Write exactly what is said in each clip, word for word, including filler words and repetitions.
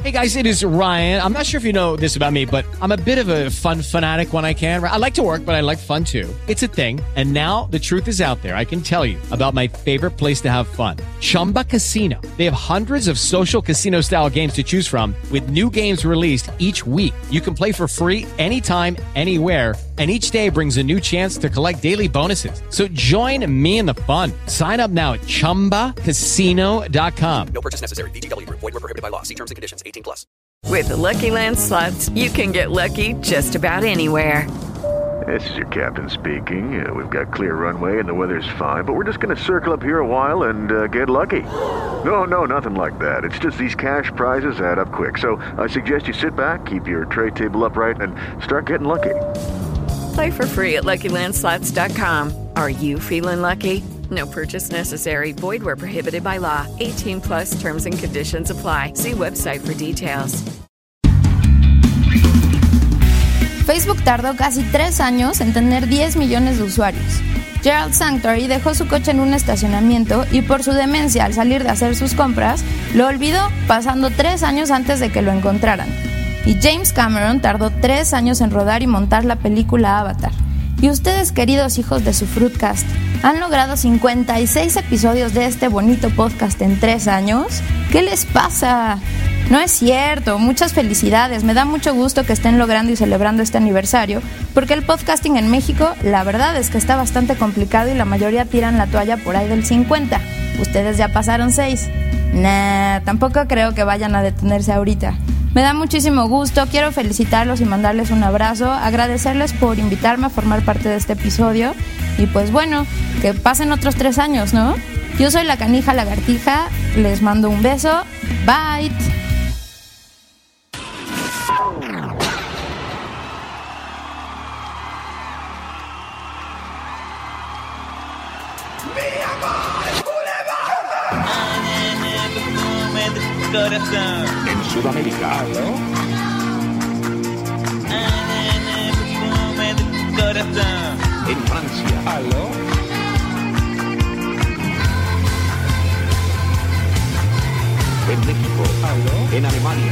Hey guys, it is Ryan. I'm not sure if you know this about me, but I'm a bit of a fun fanatic when I can. I like to work, but I like fun too. It's a thing. And now the truth is out there. I can tell you about my favorite place to have fun. Chumba Casino. They have hundreds of social casino style games to choose from with new games released each week. You can play for free anytime, anywhere. And each day brings a new chance to collect daily bonuses. So join me in the fun. Sign up now at chumba casino dot com. No purchase necessary. V G W. Void where prohibited by law. See terms and conditions. eighteen plus. With the Lucky Land Slots, you can get lucky just about anywhere. This is your captain speaking. Uh, we've got clear runway and the weather's fine, but we're just going to circle up here a while and uh, get lucky. No, no, nothing like that. It's just these cash prizes add up quick. So I suggest you sit back, keep your tray table upright, and start getting lucky. Play for free at Lucky Land Slots dot com. Are you feeling lucky? No purchase necessary. Void where prohibited by law. eighteen plus terms and conditions apply. See website for details. Facebook tardó casi tres años en tener diez millones de usuarios. Gerald Sanctuary dejó su coche en un estacionamiento y por su demencia al salir de hacer sus compras, lo olvidó, pasando tres años antes de que lo encontraran. Y James Cameron tardó tres años en rodar y montar la película Avatar. Y ustedes, queridos hijos de su Fruitcast, ¿han logrado cincuenta y seis episodios de este bonito podcast en tres años? ¿Qué les pasa? No es cierto, muchas felicidades, me da mucho gusto que estén logrando y celebrando este aniversario, porque el podcasting en México, la verdad es que está bastante complicado y la mayoría tiran la toalla por ahí del cincuenta. Ustedes ya pasaron seis. Nah, tampoco creo que vayan a detenerse ahorita. Me da muchísimo gusto, quiero felicitarlos y mandarles un abrazo, agradecerles por invitarme a formar parte de este episodio y pues bueno, que pasen otros tres años, ¿no? Yo soy la Canija Lagartija, les mando un beso, bye. En Sudamérica, ¿no? En Francia, ¿aló? En México, ¿aló? En Alemania,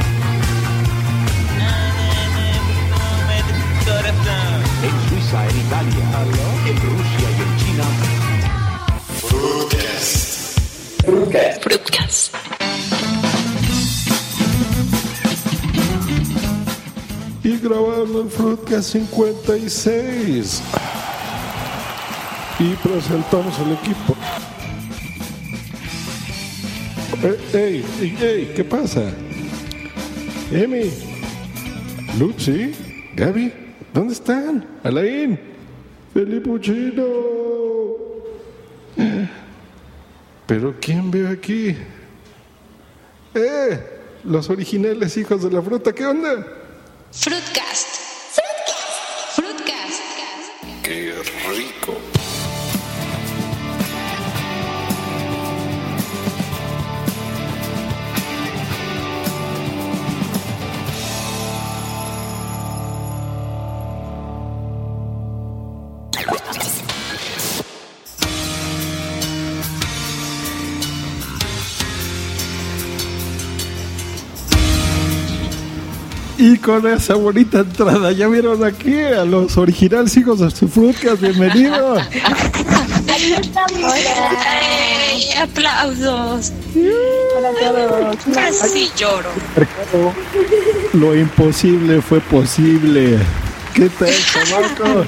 en Suiza, en Italia, ¿aló? En Rusia y en China. Fruitcast. Fruitcast. Fruitcast. Y grabando el Fruitcast cincuenta y seis. Y presentamos al equipo. Ey, ey, ey, ¿qué pasa? Emi, Lucy, Gaby, ¿dónde están? Alain, Felipe Uchino. ¿Pero quién veo aquí? ¡Eh! Los originales hijos de la fruta, ¿qué onda? Fruitcast. Fruitcast. Fruitcast. ¡Qué rico! Y con esa bonita entrada, ya vieron aquí a los originales hijos de su Fruitcast, bienvenidos. ¡Ay, aplausos! Hola a todos. Casi lloro. Lo imposible fue posible. ¿Qué tal, chamaco?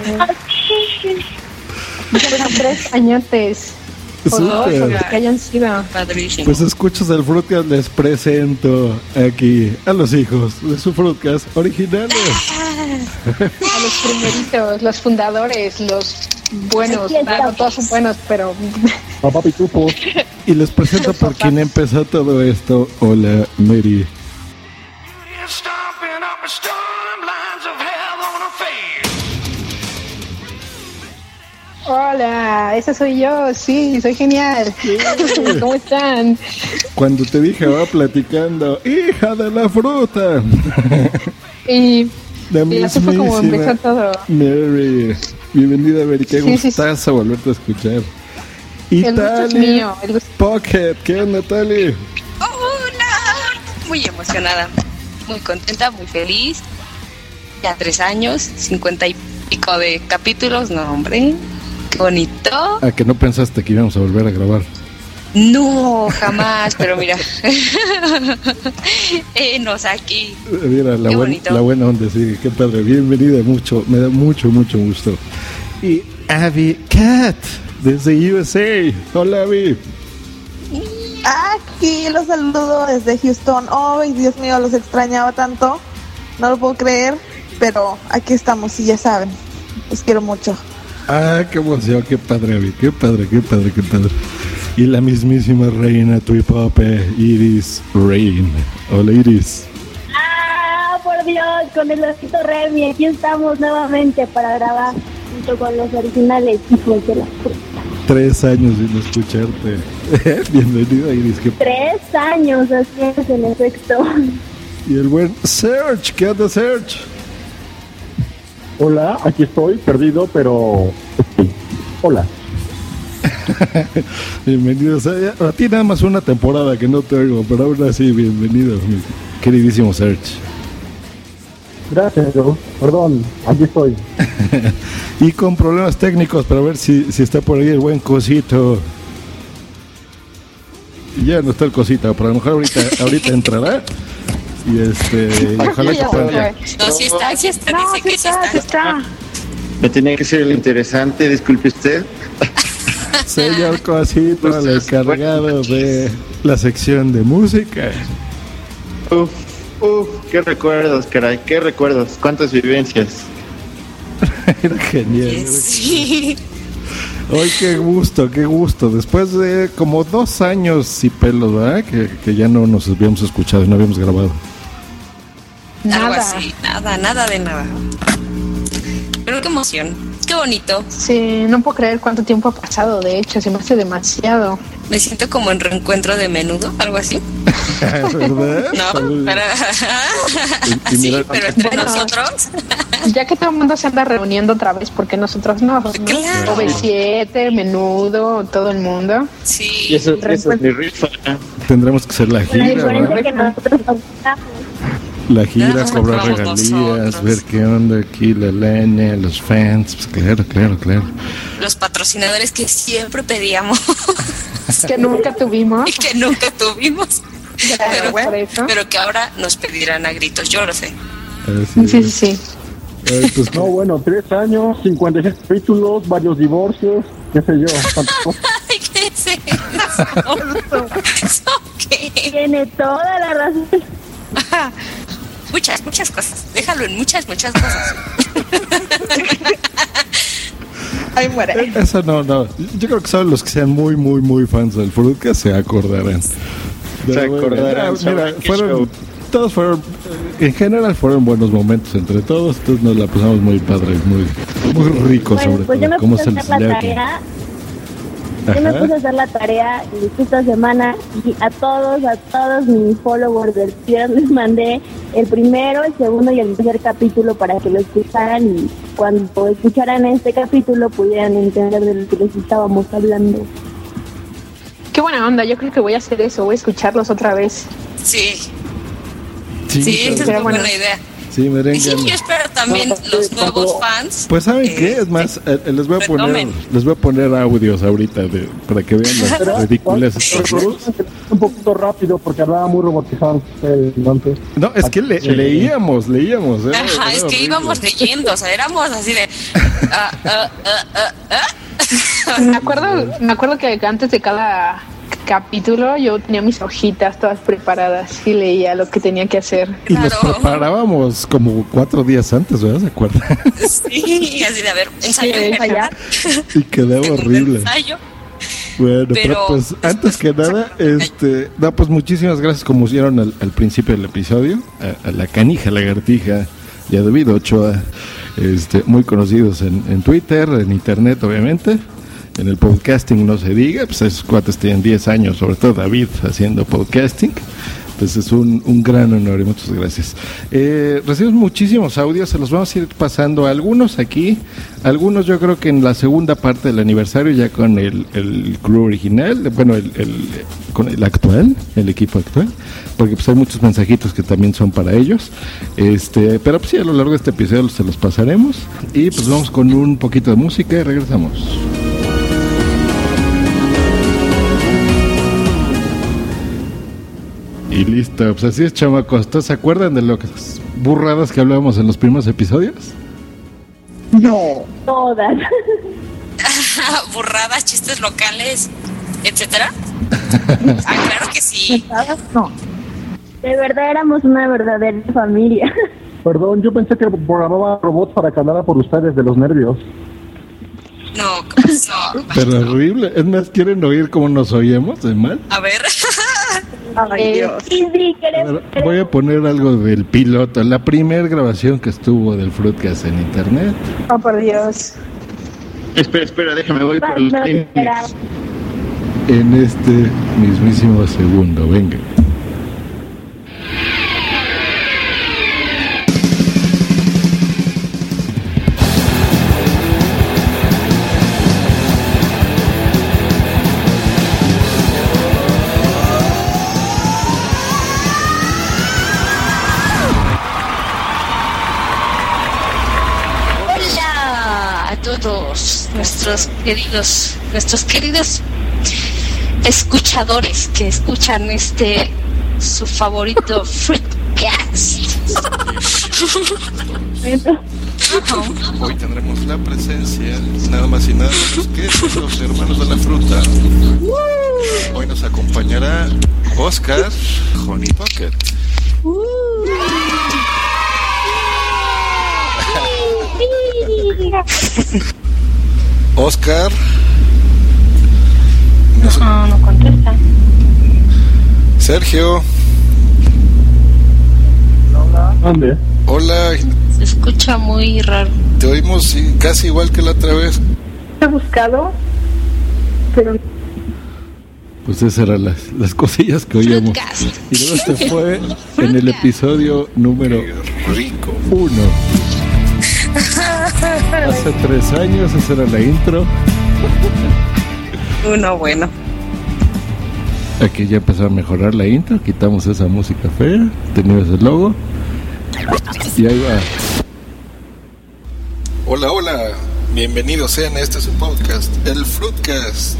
Fueron tres añotes. O dos, o los que hayan sido. Padrísimo. Pues escuchas el Fruitcast, les presento aquí a los hijos de su Fruitcast originales. A los primeritos, los fundadores, los buenos. Bueno, todos son buenos, pero... Papá Pitufo. Y les presento por quien empezó todo esto. Hola, Mary. Hola, esa soy yo, sí, soy genial. Sí. ¿Cómo están? Cuando te dije, va platicando, hija de la fruta. Y, y así fue como empezó todo. Mary, bienvenida, Mary, qué sí, gustazo sí, sí. volverte a escuchar. Y el gusto es mío. El gusto... Pocket, ¿qué onda, Tali? Hola, muy emocionada. muy contenta, muy feliz. Ya tres años, cincuenta y pico de capítulos, no hombre, qué bonito. ¿A que no pensaste que íbamos a volver a grabar? No, jamás, pero mira, eh, nos aquí. Mira, la, buen, la buena onda, sí, qué padre, bienvenida, mucho, me da mucho, mucho gusto. Y Abby Cat, desde U S A, hola Abby. Aquí los saludo desde Houston. Ay, oh, Dios mío, los extrañaba tanto, no lo puedo creer, pero aquí estamos y ya saben, los quiero mucho. Ah, qué emoción, qué padre Abby, qué padre, qué padre, qué padre. Y la mismísima reina Tuipope, Iris Rain. Hola Iris. Ah, por Dios, con el osito Remy, aquí estamos nuevamente para grabar junto con los originales hijos de la fruta. Tres años sin escucharte. Bienvenida Iris. ¿Qué... Tres años, así es, en efecto. Y el buen Serge, ¿qué onda Serge? Hola, aquí estoy, perdido, pero... Sí. Hola. Bienvenidos a, a ti nada más una temporada que no te oigo, pero aún así bienvenido mi queridísimo Serge. Gracias, yo. Perdón, aquí estoy. Y con problemas técnicos para ver si, si está por ahí el buen Cosito. Ya no está el Cosita, pero a lo mejor ahorita, ahorita entrará. Y este, y ojalá que pueda. No, sí está, sí está, no, dice sí que está, sí sí está. está. Me tenía que ser el interesante, disculpe usted. Señor Cosito, el encargado de la sección de música. Uf, uf, qué recuerdos, caray, qué recuerdos, cuántas vivencias. Era genial. Era Sí. Ay, qué gusto, qué gusto. Después de como dos años y pelos, ¿verdad? Que, que ya no nos habíamos escuchado y no habíamos grabado. Algo Nada. así, nada, nada de nada. Pero qué emoción, qué bonito. Sí, no puedo creer cuánto tiempo ha pasado, de hecho, se me hace demasiado. Me siento como en reencuentro de Menudo, algo así. ¿Verdad? No, pero... Y- y sí, mira- pero entre Bueno. nosotros. Ya que todo el mundo se anda reuniendo otra vez, porque nosotros no, ¿no? Claro. O V siete, Menudo, todo el mundo. Sí. Y eso, eso es mi rifa. Tendremos que hacer la La gira, diferencia ¿verdad? que nosotros nos gustamos. La gira, Nada más cobrar nos regalías, vamos nosotros. ver qué onda aquí, la lana, los fans. Pues claro, claro, claro. Los patrocinadores que siempre pedíamos Que nunca tuvimos. y que nunca tuvimos. Gracias Pero, por eso. pero que ahora nos pedirán a gritos, yo lo sé. Así Sí, es. sí, sí. Ay, pues, No, bueno, tres años, cincuenta y seis capítulos, varios divorcios, qué sé yo. tantas cosas. Ay, ¿qué es eso? ¿Eso qué? Tiene toda la razón. Muchas, muchas cosas. Déjalo en muchas, muchas cosas. Ay, muere. eso no, no. Yo creo que son los que sean muy, muy, muy fans del Fruitcast se acordarán. Se Pero bueno, acordarán, mira, sabrán qué fueron, show. todos fueron, en general fueron buenos momentos entre todos. Entonces nos la pasamos muy padre, muy, muy rico Bueno, sobre pues yo todo. me ¿Cómo puse se a les hacer la lea? tarea. Yo me Ajá. puse a hacer la tarea esta semana y a todos, a todos mis followers del Twitter les mandé el primero, el segundo y el tercer capítulo para que lo escucharan y cuando escucharan este capítulo pudieran entender de lo que les estábamos hablando. Qué buena onda, yo creo que voy a hacer eso, voy a escucharlos otra vez. Sí, Sí, sí, esa es pero una bueno. buena idea. sí, merengue. Y sí, yo espero también los nuevos fans. Pues saben eh, qué, es más, eh, eh, les voy a poner, retomen. les voy a poner audios ahorita de, para que vean las ridiculeces. Un poquito rápido porque hablaba muy robotizado. eh, Entonces, No, es que le- Sí. leíamos, leíamos. ¿eh? Ajá, es Era que horrible. íbamos leyendo, o sea, éramos así de... ah, ah, ah, ah, ah. Me acuerdo, me acuerdo que antes de cada capítulo yo tenía mis hojitas todas preparadas y leía lo que tenía que hacer. Y nos Claro. preparábamos como cuatro días antes, ¿verdad? ¿Se acuerdan? Sí, así de, a ver, ensayo, Sí, ensayar. Y quedaba segundo horrible. ensayo. Bueno, pero, Pero pues antes que nada, este, no, pues muchísimas gracias como hicieron al, al principio del episodio, a, a la canija lagartija y a David Ochoa, este, muy conocidos en, en Twitter, en internet obviamente, en el podcasting no se diga, pues esos cuates tienen diez años, sobre todo David haciendo podcasting, pues es un, un gran honor y muchas gracias. Eh, recibimos muchísimos audios, se los vamos a ir pasando, algunos aquí, algunos yo creo que en la segunda parte del aniversario ya con el, el crew original, bueno, el, el, con el actual, el equipo actual, porque pues hay muchos mensajitos que también son para ellos, este, pero pues sí, a lo largo de este episodio se los pasaremos y pues vamos con un poquito de música y regresamos. Y listo, pues así es, chamacos. ¿Se acuerdan de las burradas que hablábamos en los primeros episodios? No. Todas. Burradas, chistes locales, etcétera. Ah, claro que sí. No. De verdad éramos una verdadera familia. Perdón, yo pensé que programaba robots para que hablara por ustedes de los nervios. No, no. Pero horrible. Es más, ¿quieren oír cómo nos oíamos de mal? A ver. Ay, Dios. Sí, sí, queremos, A ver, voy a poner algo del piloto, la primera grabación que estuvo del Fruitcast en internet. Oh, por Dios. Espera, espera, déjame, voy por el línea. En este mismísimo segundo, venga. Todos nuestros queridos, nuestros queridos escuchadores que escuchan este su favorito Fruitcast. Hoy tendremos la presencia nada más y nada menos que de los hermanos de la fruta. Hoy nos acompañará Oscar Honey Pocket. Oscar. No, no, no contesta. Sergio. ¿Dónde? Hola. Se escucha muy raro. Te oímos sí, casi igual que la otra vez. He buscado, pero pues esas eran las, las cosillas que oíamos. Y luego se fue en el episodio número rico uno. Hace tres años, esa era la intro. Uno bueno. Aquí ya empezó a mejorar la intro, quitamos esa música fea, teníamos el logo. Y ahí va. Hola, hola, bienvenidos sean a este su podcast, el Fruitcast.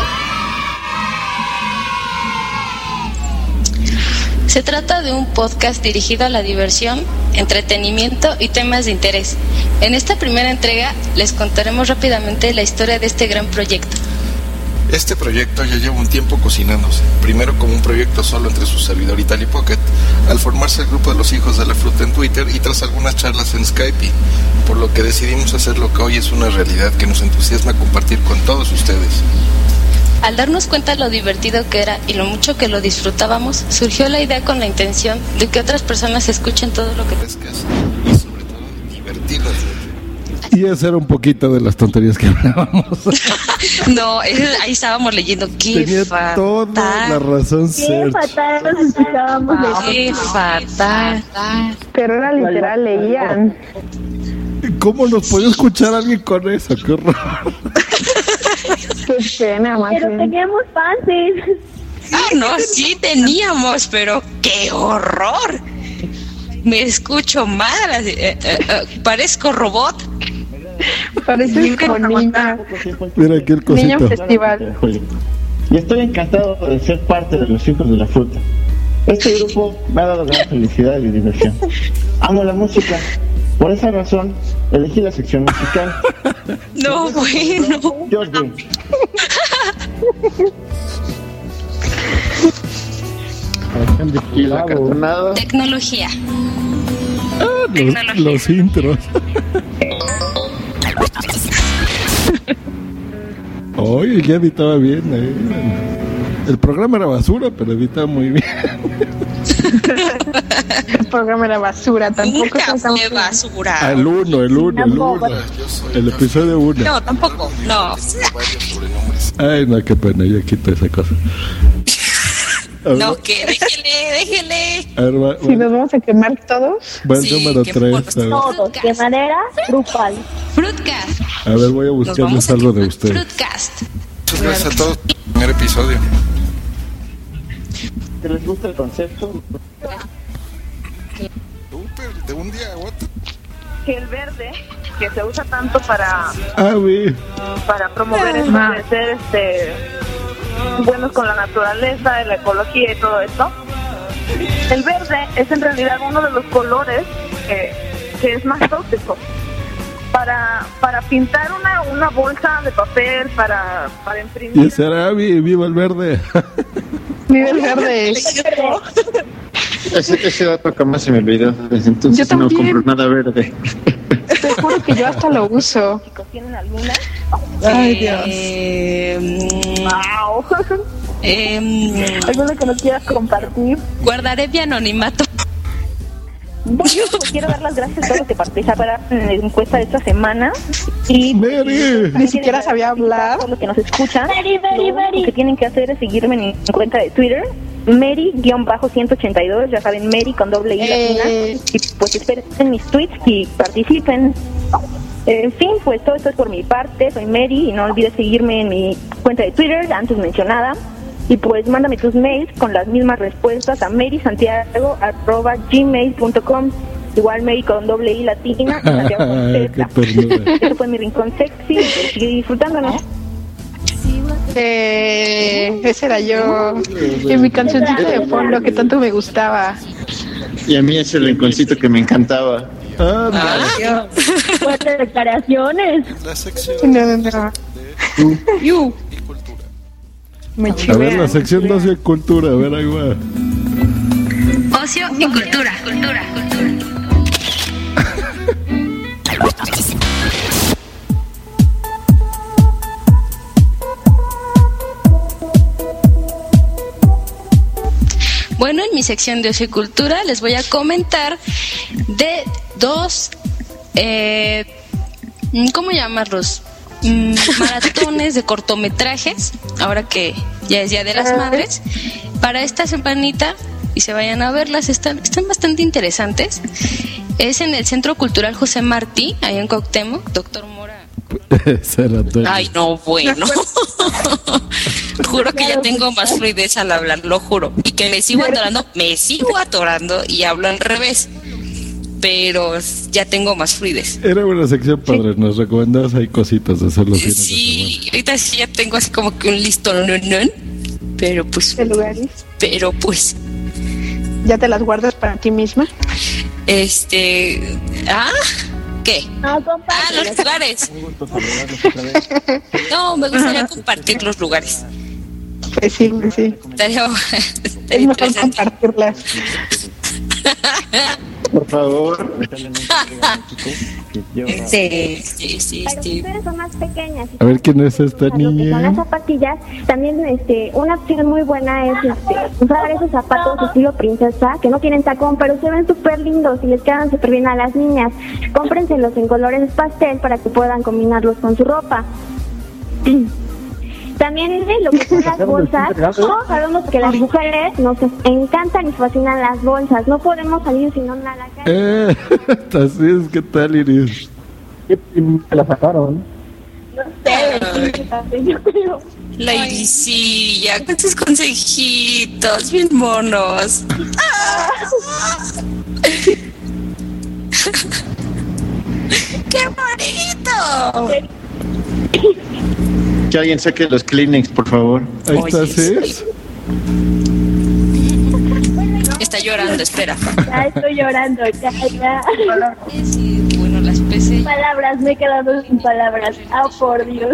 Se trata de un podcast dirigido a la diversión, entretenimiento y temas de interés. En esta primera entrega les contaremos rápidamente la historia de este gran proyecto. Este proyecto ya lleva un tiempo cocinándose, primero como un proyecto solo entre su servidor y Tally Pocket, al formarse el grupo de los hijos de la fruta en Twitter y tras algunas charlas en Skype, por lo que decidimos hacer lo que hoy es una realidad que nos entusiasma compartir con todos ustedes. Al darnos cuenta lo divertido que era y lo mucho que lo disfrutábamos, surgió la idea con la intención de que otras personas escuchen todo lo que pescas y sobre todo divertirnos. Y hacer un poquito de las tonterías que hablábamos. No, ahí estábamos leyendo qué Tenía fatal. toda la razón, Qué Sergio. fatal nos escuchábamos Wow, qué fatal. pero era literal, leían. ¿Cómo nos puede escuchar alguien con eso? ¡Qué horror! Qué pena, más Pero bien. teníamos fans. Ah, no, sí teníamos, pero qué horror. Me escucho mal, así, eh, eh, eh, parezco robot. Parece como niña. Mira aquí el Niña cosito. festival. Y estoy encantado de ser parte de los hijos de la fruta. Este grupo me ha dado gran felicidad y diversión. Amo la música. Por esa razón, elegí la sección musical. No, bueno. Jordi. Tecnología. Ah, los, los intros. Oye, ya editaba bien. Eh. El programa era basura, pero editaba muy bien. El programa era basura, tampoco Nunca fue basura. Al uno, el uno, el uno. El episodio uno. No, tampoco, no. Ay, no, qué pena, yo quito esa cosa. No, que déjele, déjele. A ver, va, va. Si nos vamos a quemar todos. Va el Sí, número que tres. por- Todos, de manera grupal. Fruitcast. A ver, voy a Nos buscarles vamos a algo de quemar. usted. Fruitcast. Muchas gracias a todos por el primer episodio. ¿Que les gusta el concepto? Súper, de un día a otro. Que el verde, que se usa tanto para Ah, güey. para promover esto de ser este buenos con la naturaleza, la ecología y todo esto. El verde es en realidad uno de los colores que, que es más tóxico. Para para pintar una una bolsa de papel, para para Y imprimir. ese era Abby, viva el verde. Viva el verde. Ese, ese dato jamás se me olvidó. Desde entonces Yo no también. compro nada verde. Te juro que yo hasta lo uso. ¿Tienen alguna? Ay, Dios. Eh, Wow. eh, ¿Alguna que nos quieras compartir? guardaré mi anonimato. Bueno, pues quiero dar las gracias a todos los que participaron en la encuesta de esta semana. Y Mary. Ni siquiera sabía hablar. Por los que nos escuchan, Mary, Mary, lo Mary. único que tienen que hacer es seguirme en mi cuenta de Twitter, Mary ciento ochenta y dos, ya saben, Mary con doble I latina. Eh. Y pues esperen mis tweets y participen. En fin, pues todo esto es por mi parte, soy Mary y no olvides seguirme en mi cuenta de Twitter, antes mencionada. Y pues mándame tus mails con las mismas respuestas a marysantiago arroba gmail punto com. Igual Mary con doble I latina y Santiago con Qué Z. ternura. Este fue mi rincón sexy, pues sigue disfrutándonos. Eh, ese era yo. Y mi cancioncita de fondo que tanto me gustaba. Y a mí ese rinconcito que me encantaba. Ah, Fuertes declaraciones. La sección No, no, no. You. y cultura. Me a ver, chivean. la sección de ocio y cultura. A ver, ahí va. Ocio y cultura. Cultura, cultura. Bueno, en mi sección de ocio y cultura les voy a comentar de dos, eh, ¿cómo llamarlos? Mm, maratones de cortometrajes, ahora que ya es Día de las Madres, para esta semanita, y se vayan a verlas, están, están bastante interesantes. Es en el Centro Cultural José Martí, ahí en Cuauhtémoc, Doctor Mora. Ese era Antonio. Ay, no, bueno. Juro que ya tengo más fluidez al hablar, lo juro. Y que me sigo atorando, me sigo atorando y hablo al revés. Pero ya tengo más fluidez. Era una sección padre. Nos recomendabas ahí cositas de hacer los fines de Sí, ahorita sí ya tengo así como que un listón, ¿no? ¿no? Pero pues. ¿Qué lugares? Pero pues. ¿Ya te las guardas para ti misma? Este. ¿Ah? ¿Qué? No, compadre. Ah, los lugares. Un gusto saludarlos otra vez. No, me gustaría compartir los lugares. Pues sí, pues sí. Estaría, Es estaría mejor interesante. compartirlas. Por favor. Sí, sí, sí, Pero sí. ustedes son más pequeñas. A ver quién es esta Lo que son las niña. zapatillas, también este, una opción muy buena es este, usar esos zapatos estilo princesa que no tienen tacón, pero se ven súper lindos y les quedan súper bien a las niñas. Cómprenselos en colores pastel para que puedan combinarlos con su ropa. También eh, lo que son las bolsas, todos sabemos que las mujeres nos encantan y fascinan las bolsas, no podemos salir sin una a la calle. Eh, así es, ¿qué tal, Iris? Se la sacaron. No sé, yo creo. La irisilla, con sus consejitos, bien monos. ¡Qué bonito! Que alguien saque los Kleenex, por favor. Ahí Oye, está, ¿sí? Está llorando, espera. Ya estoy llorando, ya, ya. Sí, bueno, las P C. Palabras, me he quedado sin palabras. Ah, por Dios.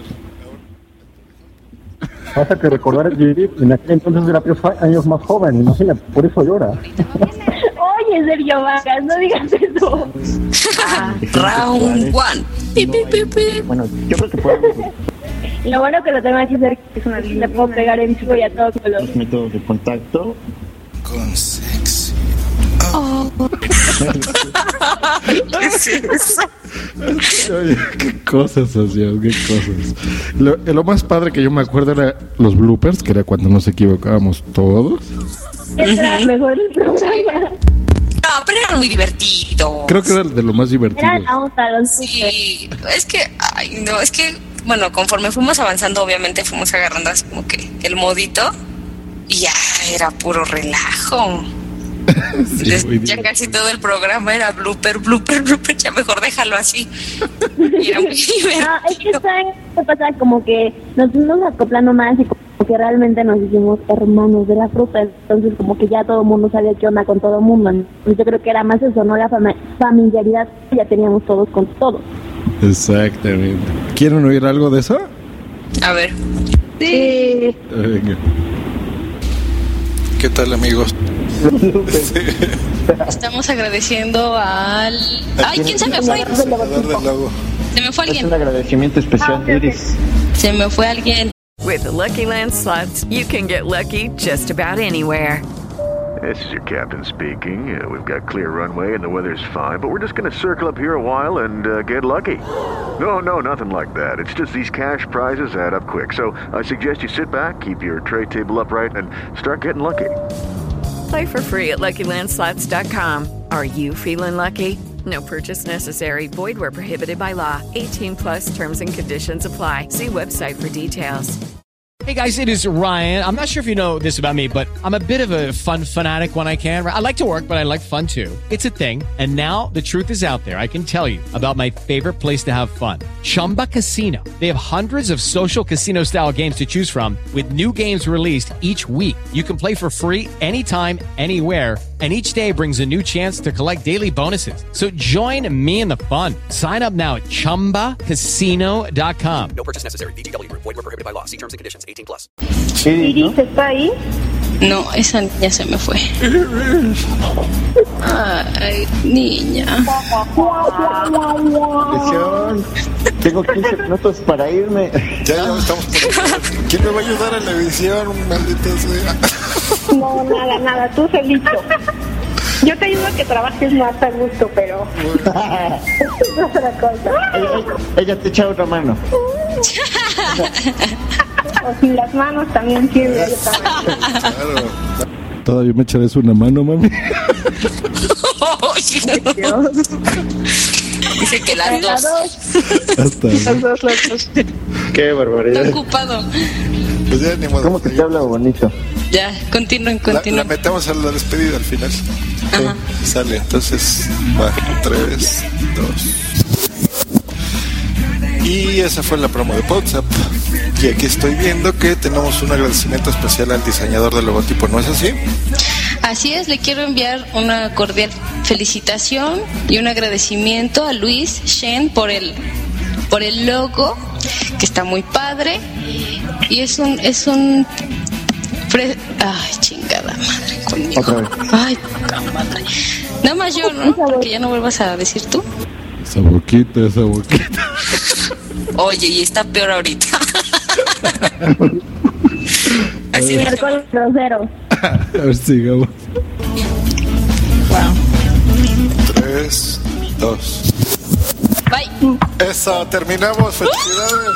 Pasa que recordar a Judith en aquel entonces era tres años más joven, imagínate, por eso llora. Oye, Sergio Vargas, no digas eso. Ah, round one. Pi, pi, pi, pi. Bueno, yo creo que podemos Lo bueno que lo tengo aquí cerca es una le puedo pegar en vivo y a todo color. los métodos de contacto. Con sexy. Oh. gracioso. Oye, qué cosas, socio, qué cosas. Lo, lo más padre que yo me acuerdo era los bloopers, que era cuando nos equivocábamos todos. Era mejor el programa. No, pero era muy divertido. Creo que era de lo más divertido. Era la onda, los Sí, es que, ay, no, es que, bueno, conforme fuimos avanzando, obviamente fuimos agarrando así como que el modito y ya era puro relajo. Sí, Entonces, ya casi todo el programa era blooper, blooper, blooper, ya mejor déjalo así. Y era muy divertido. Ah, es que ¿saben qué pasa? Como que nos fuimos acoplando más y como que realmente nos hicimos hermanos de la fruta, entonces como que ya todo el mundo sabía qué onda con todo el mundo. Entonces yo creo que era más eso, ¿no? La fam- familiaridad que ya teníamos todos con todos. Exactamente. ¿Quieren oír algo de eso? A ver. Sí. Venga. ¿Qué tal, amigos? Estamos agradeciendo al... Ay, ¿quién se me fue? Salvador del Lago. Se me fue Es alguien. un agradecimiento especial, Iris. Se me fue alguien. With the Lucky Land Slots, you can get lucky just about anywhere. This is your captain speaking. Uh, we've got clear runway and the weather's fine, but we're just going to circle up here a while and uh, get lucky. No, no, nothing like that. It's just these cash prizes add up quick. So I suggest you sit back, keep your tray table upright, and start getting lucky. Play for free at Lucky Land Slots dot com. Are you feeling lucky? No purchase necessary. Void where prohibited by law. eighteen plus terms and conditions apply. See website for details. Hey guys, it is Ryan. I'm not sure if you know this about me, but I'm a bit of a fun fanatic when I can. I like to work, but I like fun too. It's a thing. And now the truth is out there. I can tell you about my favorite place to have fun. Chumba Casino. They have hundreds of social casino style games to choose from with new games released each week. You can play for free anytime, anywhere. And each day brings a new chance to collect daily bonuses. So join me in the fun. Sign up now at chumba casino dot com. No purchase necessary. V G W Group. Void where prohibited by law. See terms and conditions. eighteen plus. Iris, ¿está ahí? No, esa niña se me fue. Ay, niña. Atención. Tengo quince minutos para irme. Ya, ya estamos por... ¿Quién me va a ayudar en la edición? Maldita sea. No, nada, nada, tú solito. Yo te ayudo a que trabajes más a gusto, pero... es otra cosa. Ella, ella te echa otra mano. O sin las manos también sirve. Claro. ¿Todavía me echarás una mano, mami? Dice que las dos. Hasta Las dos, las dos. Qué barbaridad. Está ocupado. Pues ya ni modo. ¿Cómo que te habla bonito? Ya, continúen, La, la continúen. metemos a la despedida al final. Ajá. Sale, entonces va. Tres, dos. Y esa fue la promo de WhatsApp. Y aquí estoy viendo que tenemos un agradecimiento especial al diseñador del logotipo, ¿no es así? Así es, le quiero enviar una cordial felicitación y un agradecimiento a Luis Shen por el por el logo, que está muy padre. Y es un es un pre... ay, chingada madre conmigo. Otra vez. Ay, puta madre. Nada más yo, ¿no? Porque ya no vuelvas a decir tú. esa boquita, esa boquita. Oye, y está peor ahorita. Así de alcohol grosero. A ver, sigamos. Wow. Tres, dos. Bye. Eso, terminamos. Felicidades.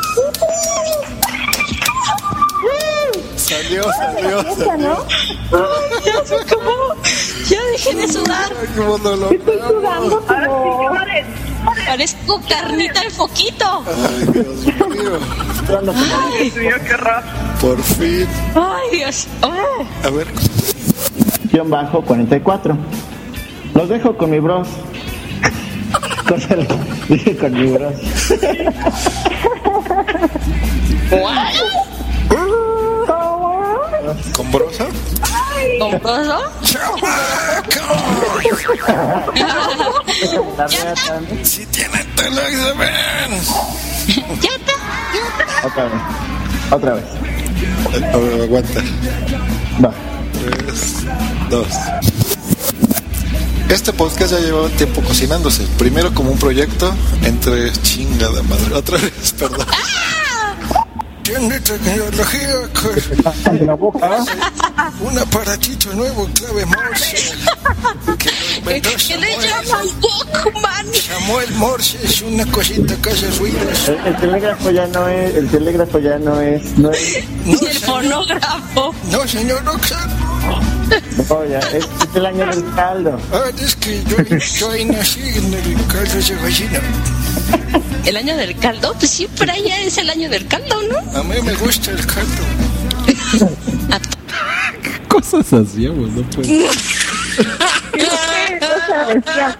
Salió, salió, salió. Ya se acabó. Ya dejé de sudar. Ay, cómo no lo Estoy sudando, pero... Parezco carnita de foquito. Ay, Dios mío. Ay, qué horror. Por fin. Ay, Dios. Oh. A ver. Guión bajo cuarenta y cuatro. Los dejo con mi bros. Cosa le- Dije con mi bros. ¿Con brosa? ¿Con broso? Sí tiene Telex, ven. Ya está. Otra vez. Otra vez. A ver, aguanta. Va. Tres, dos. Este podcast ya llevaba tiempo cocinándose. Primero como un proyecto entre chingada madre. Otra vez, perdón. Tiene tecnología con En la boca. un aparatito nuevo, clave Morse, que lo ¿Qué le llaman Walkman? Samuel Morse es una cosita que hace ruidos. El, el telégrafo ya no es, el telégrafo ya no es, no es. ¿Y el fonógrafo? No, señor Roxanne. No, ya, es, es el año del caldo. Ah, es que yo, yo ahí nací en el caldo de gallina. ¿El año del caldo? Pues siempre allá es el año del caldo, ¿no? A mí me gusta el caldo. ¿Qué cosas hacíamos? No puedo. ¿Qué cosas hacíamos?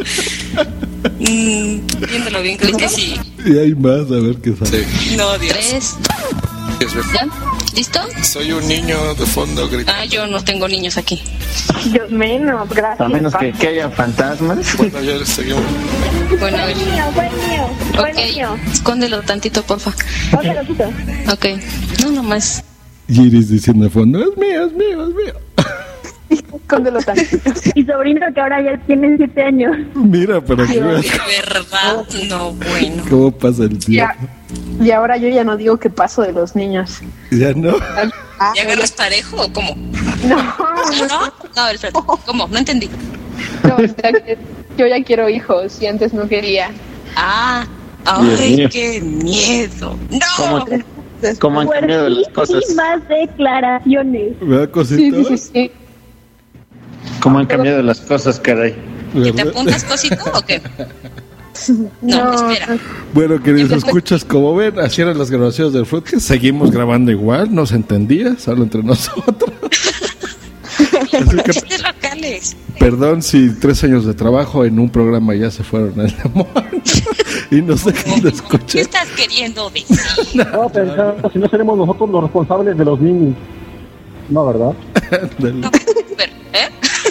Mm, viéndolo bien, creo que sí. Y hay más, a ver qué sale. No, Dios. Tres. ¿Ya? ¿Listo? Soy un niño de fondo gritando. Ah, yo no tengo niños aquí. Yo menos, gracias. A menos que, que haya fantasmas. Bueno, ya les seguimos. Bueno, a ver. Buen mío, buen mío, buen Ok, mío. escóndelo tantito, porfa. Póntelo, quito. Ok, no, nomás. Iris diciendo de fondo, es mío, es mío, es mío. Escóndelo tantito. Mi sobrino que ahora ya tiene siete años. Mira, pero que veas De verdad, no, bueno. cómo pasa el tiempo. Ya. Y ahora yo ya no digo que paso de los niños. Ya no. ¿Ya agarras parejo o cómo? No, ¿No? No, Alfredo, ¿cómo? No entendí. no, o sea que yo ya quiero hijos y antes no quería. Ah, Dios ay, mío. qué miedo. ¡No! ¿Cómo, cómo han cambiado las cosas? Fuertísimas declaraciones. ¿Verdad, Sí, cosita? sí, sí, sí. ¿Cómo han cambiado las cosas, caray? ¿Que te apuntas cosito o qué? No, No, espera. Bueno, queridos escuchas, como ven, así eran las grabaciones del Fruitcast. Seguimos grabando igual, no se entendía, solo entre nosotros. Así que, Chistes locales. perdón si tres años de trabajo en un programa ya se fueron al demonio y no sé quién lo ¿Qué escucha. estás queriendo decir? No, pensando, si no seremos nosotros los responsables de los niños. No, ¿verdad? No, espera, ¿eh?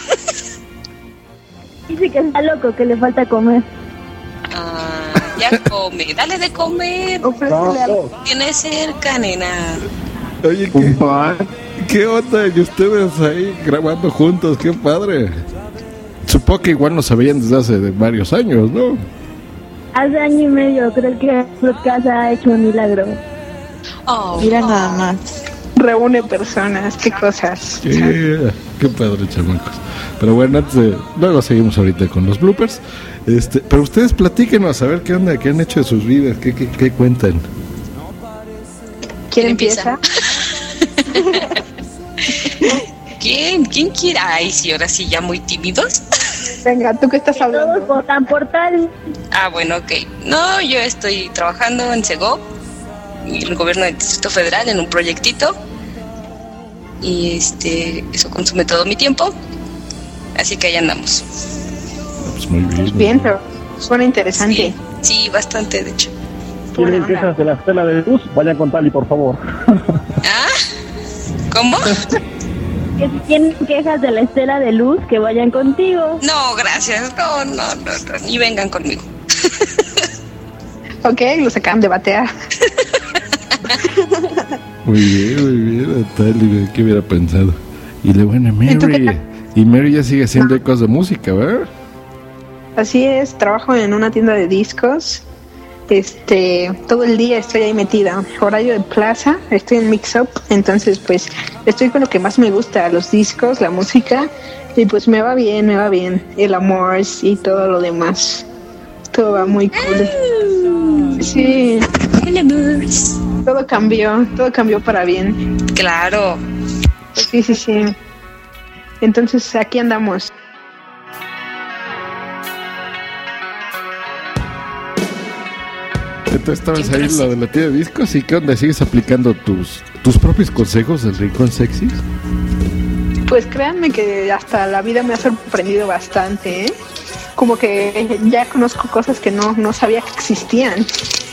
Dice que está loco, que le falta comer. Ah, ya come, dale de comer. Ofrécele algo. Tienes cerca, nena. Oye, ¿qué, ¿qué onda? Y ustedes ahí grabando juntos, qué padre. Supongo que igual nos sabían desde hace de varios años, ¿no? Hace año y medio creo que Fruitcast ha hecho un milagro. Oh, Mira nada más. Reúne personas, qué cosas. Yeah, qué padre, chamacos. Pero bueno, antes de, luego seguimos ahorita con los bloopers. Este, pero ustedes platíquenos a ver qué onda, qué han hecho de sus vidas, qué, qué, qué cuentan. ¿Quién empieza? ¿Quién? ¿Quién quiera? Ay, sí, ahora sí, ya muy tímidos. Venga, ¿tú qué estás hablando? Todos votan por tal. Ah, bueno, ok. No, yo estoy trabajando en Segov, en el gobierno del Distrito Federal, en un proyectito. Y este, eso consume todo mi tiempo. Así que ahí andamos. Pues muy bien. Bien, pero suena interesante. Sí, sí, bastante, de hecho. ¿Quieren quejas de la estela de luz? Vayan con Tali, por favor. ¿Ah? ¿Cómo? Que si tienen quejas de la estela de luz, que vayan contigo. No, gracias. No, no, no, no, ni vengan conmigo. Ok, los acaban de batear. Muy bien, muy bien, Natalia, ¿qué hubiera pensado? Y la buena ¿Y tú qué Mary. tal? Y Mary ya sigue haciendo ecos de música, ¿verdad? Así es, trabajo en una tienda de discos. Este, todo el día estoy ahí metida. Horario de plaza, estoy en Mix Up, entonces pues estoy con lo que más me gusta, los discos, la música, y pues me va bien, me va bien, el amor y todo lo demás. Todo va muy cool. Sí. Todo cambió, todo cambió para bien. Claro. Sí, sí, sí. Entonces aquí andamos. Entonces estabas ahí en la de la tienda de discos. ¿Y qué onda? ¿Sigues aplicando tus tus propios consejos del Rincón Sexy? Pues créanme que hasta la vida me ha sorprendido bastante, ¿eh? Como que ya conozco cosas que no, no sabía que existían.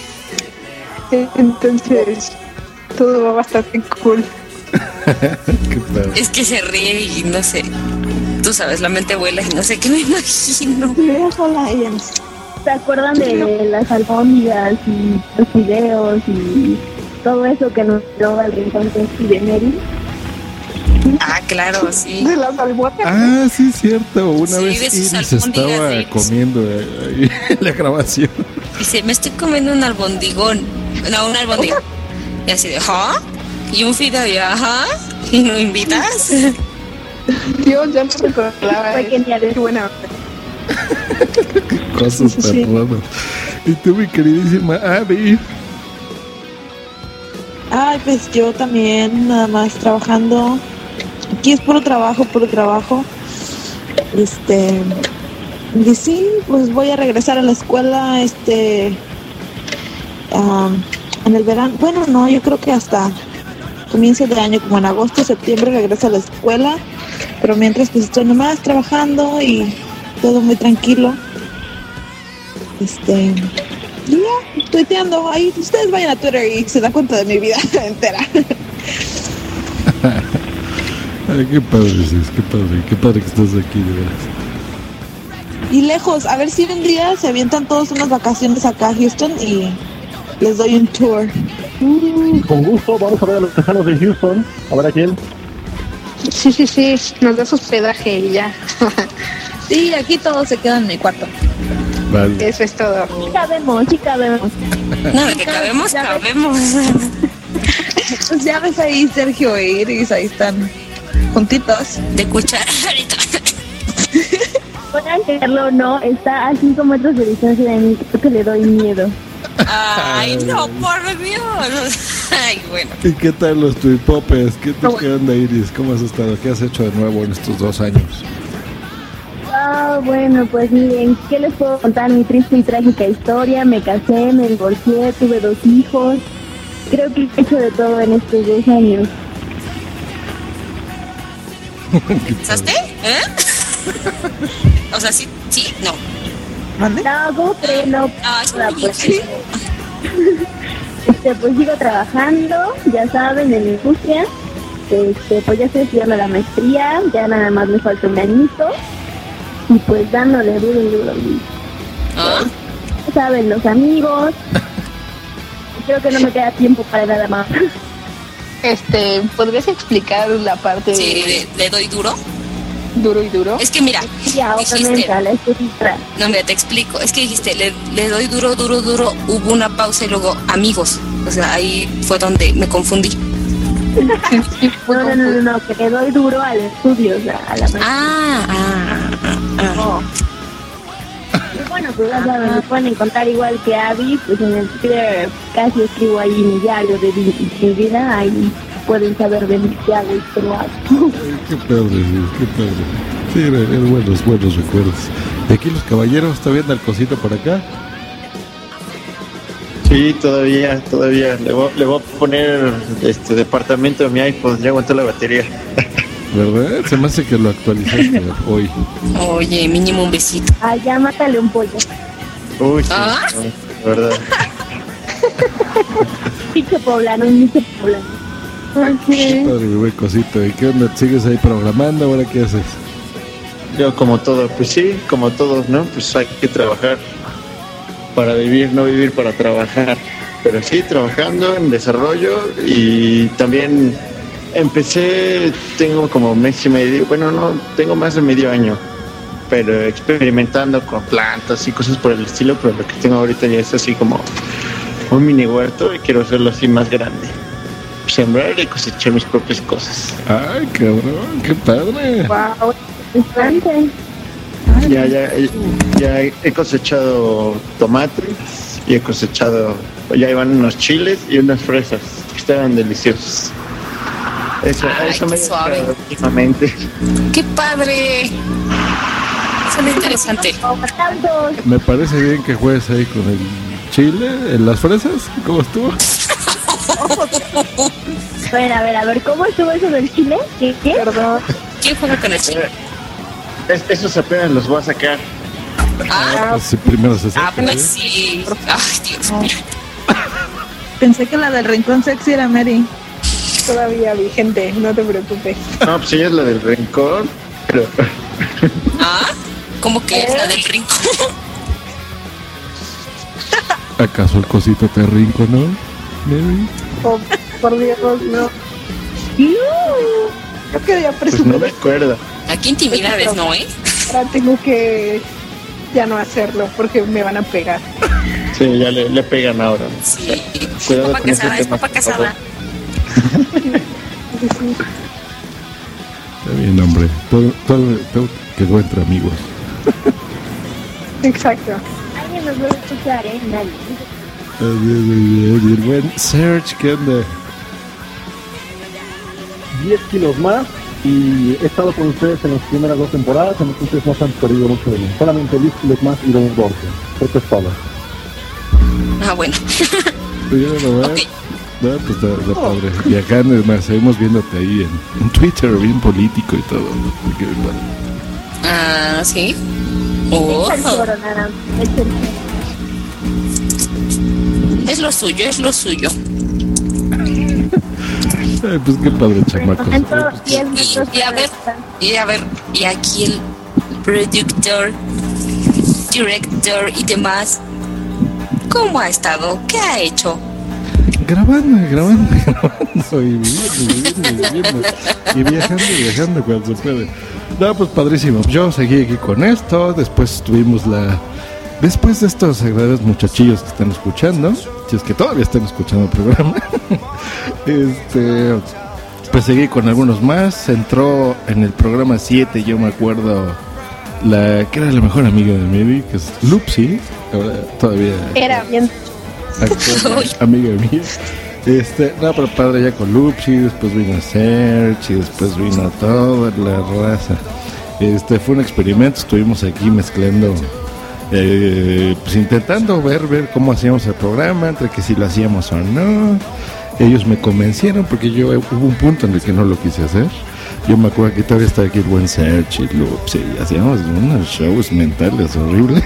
Entonces, todo va bastante cool. Qué padre. Es que se ríe y no sé. Tú sabes, la mente vuela y no sé qué me imagino. ¿Se acuerdan de las albóndigas y los videos y todo eso que nos dio al Rincón Sexy de Mary? Ah, claro, sí. De las albóndigas. Ah, sí, cierto. Una Sí, vez de sus Iris albóndigas estaba de- comiendo ahí en la grabación. Dice, me estoy comiendo un albondigón. No, un albondigón. Y así de, ¿ah? Y un fideo y ajá. ¿Y no invitas? Dios, ya no recordaba. Fue genial. Qué buena. Cosas Sí, tan sí. raras. Y tú, mi queridísima Abby. Ay, pues yo también, nada más trabajando. Aquí es puro trabajo, puro trabajo. Este. Y sí, pues voy a regresar a la escuela, este. um, en el verano. Bueno, no, yo creo que hasta comienzo de año, como en agosto, septiembre, regreso a la escuela. Pero mientras, pues estoy nomás trabajando y todo muy tranquilo. Este. Y ya, tuiteando. Ahí ustedes vayan a Twitter y se dan cuenta de mi vida entera. Ay, qué padre, Cis, qué padre, qué padre que estás aquí, de veras. Y lejos, a ver si un día se avientan todos unas vacaciones acá a Houston y les doy un tour. Mm, con gusto, vamos a ver a los tejanos de Houston. A ver a quién. Sí, sí, sí, nos das hospedaje y ya. Sí, aquí todos se quedan en mi cuarto. Vale. Eso es todo. Sí cabemos, sí cabemos. No, de que cabemos, cabemos. Pues ya ves ahí Sergio e Iris, ahí están juntitos. De cucharita. Puedan creerlo o no, está a cinco metros de distancia de mí, creo que le doy miedo. Ay, no, por Dios. Ay, bueno. ¿Y qué tal los tuipopes? ¿Qué te qué onda, Iris? ¿Cómo has estado? ¿Qué has hecho de nuevo en estos dos años? Ah, bueno, pues miren, ¿qué les puedo contar? Mi triste y trágica historia. Me casé, me divorcié, tuve dos hijos. Creo que he hecho de todo en estos dos años. ¿Casaste? ¿Eh? O sea, sí, sí, no. ¿Mande? No, ¿cómo crees? No, Ah, nada, sí, pues, sí. este, pues sigo trabajando, ya saben, en la industria. Este, pues ya estoy estudiando la maestría, ya nada más me falta un añito. Y pues dándole duro y duro. Y, ¿Ah? ya saben, los amigos. Creo que no me queda tiempo para nada más. Este, ¿podrías explicar la parte Sí, de le, le doy duro. duro y duro? Es que mira, Ya, dijiste, obviamente, la estética. no, mira, te explico. Es que dijiste, le, le doy duro, duro, duro. Hubo una pausa y luego amigos. O sea, ahí fue donde me confundí. No, no, no, no, no, que le doy duro al estudio, o sea, a la maestría. Ah, ah, ah, ah. Oh. Y bueno, pues ya saben, me pueden encontrar igual que Abby, pues en el Twitter casi escribo ahí mi diario de mi, mi vida, ahí pueden saber de mí qué hago y qué no hago. Ay, qué padre, sí, qué padre. Sí, eran, eran buenos, buenos recuerdos. ¿Y aquí los caballeros? ¿Está viendo el cosito por acá? Sí, todavía, todavía. Le voy, le voy a poner este departamento de mi iPhone, ya aguantó la batería. ¿Verdad? Se me hace que lo actualizaste hoy. Oye, mínimo un besito. Ah, ya mátale un pollo. Uy, sí, ¿Ah? no, de verdad. Picho poblano, un picho poblano. Qué padre, mi buen cosito. ¿Y qué onda? ¿Sigues ahí programando? ¿Ahora qué haces? Yo como todo, pues sí, como todos, ¿no? Pues hay que trabajar para vivir, no vivir para trabajar. Pero sí, trabajando en desarrollo y también empecé, tengo como mes y medio, bueno, no, tengo más de medio año, pero experimentando con plantas y cosas por el estilo, pero lo que tengo ahorita ya es así como un mini huerto y quiero hacerlo así más grande. Sembrar y cosechar mis propias cosas. Ay, cabrón, qué padre. Wow, bastante. Ya, ya, ya he cosechado tomates y he cosechado, ya iban unos chiles y unas fresas que estaban deliciosos. Eso, Ay, eso qué me suave. ha últimamente. ¡Qué padre! Suena interesante. Me parece bien que juegues ahí con el chile, en las fresas. ¿Cómo estuvo? A ver, a ver, a ver, ¿cómo estuvo eso del chile? ¿Qué? ¿Qué? Perdón. ¿Quién juega con el chile? Es- esos apenas los voy a sacar. Ah, Pues sí, primero se ah, saca, pues ¿eh? sí. Ay, Dios mío. Pensé que la del rincón sexy era Mary. Todavía vigente, no te preocupes. No, pues ella es la del rencor, pero ¿Ah? ¿Cómo que es la del rincón? ¿Acaso el cosito te rinco, no? Mary? Oh, por Dios, no. Yo quería pues presumir. no me acuerdo. Aquí intimidades, ¿no, eh? Ahora tengo que ya no hacerlo porque me van a pegar. Sí, ya le, le pegan ahora. Sí. Cuidado Papá con ese casada, es tema, papá por favor. casada. Está bien, hombre. Todo, todo, todo quedó entre amigos. Exacto. Alguien nos va a escuchar, ¿eh? Nadie. El buen Serge, ¿qué onda? diez kilos más y he estado con ustedes en las primeras dos temporadas, entonces no se han perdido mucho de mí. Solamente diez kilos más y dos gordos. Creo que es todo. Ah, bueno. Okay. No, pues está, está padre. Y acá además seguimos viéndote ahí en, en Twitter, bien político y todo. Qué padre. Ah, sí. Oh. Es lo suyo, es lo suyo. Ay, pues qué padre, chamacos. Y, y a ver, y a ver, y aquí el productor, director y demás, ¿cómo ha estado? ¿Qué ha hecho? Grabando, grabando, grabando y viviendo, viviendo, viviendo y viajando, viajando cuando se puede. No, pues padrísimo. Yo seguí aquí con esto. Después tuvimos la... Después de estos agradables muchachillos que están escuchando, si es que todavía están escuchando el programa, este, pues seguí con algunos más. Entró en el programa siete, yo me acuerdo, la que era la mejor amiga de Mary, que es Lupsi, ahora todavía era bien actual, amiga mía. Este, no, pero padre ya con Lupsi, después vino Serge y después vino toda la raza. Este fue un experimento, estuvimos aquí mezclando, eh, pues intentando ver ver cómo hacíamos el programa, entre que si lo hacíamos o no. Ellos me convencieron porque yo hubo un punto en el que no lo quise hacer. Yo me acuerdo que todavía estaba aquí el buen Serge y Lupsi, y hacíamos unos shows mentales horribles.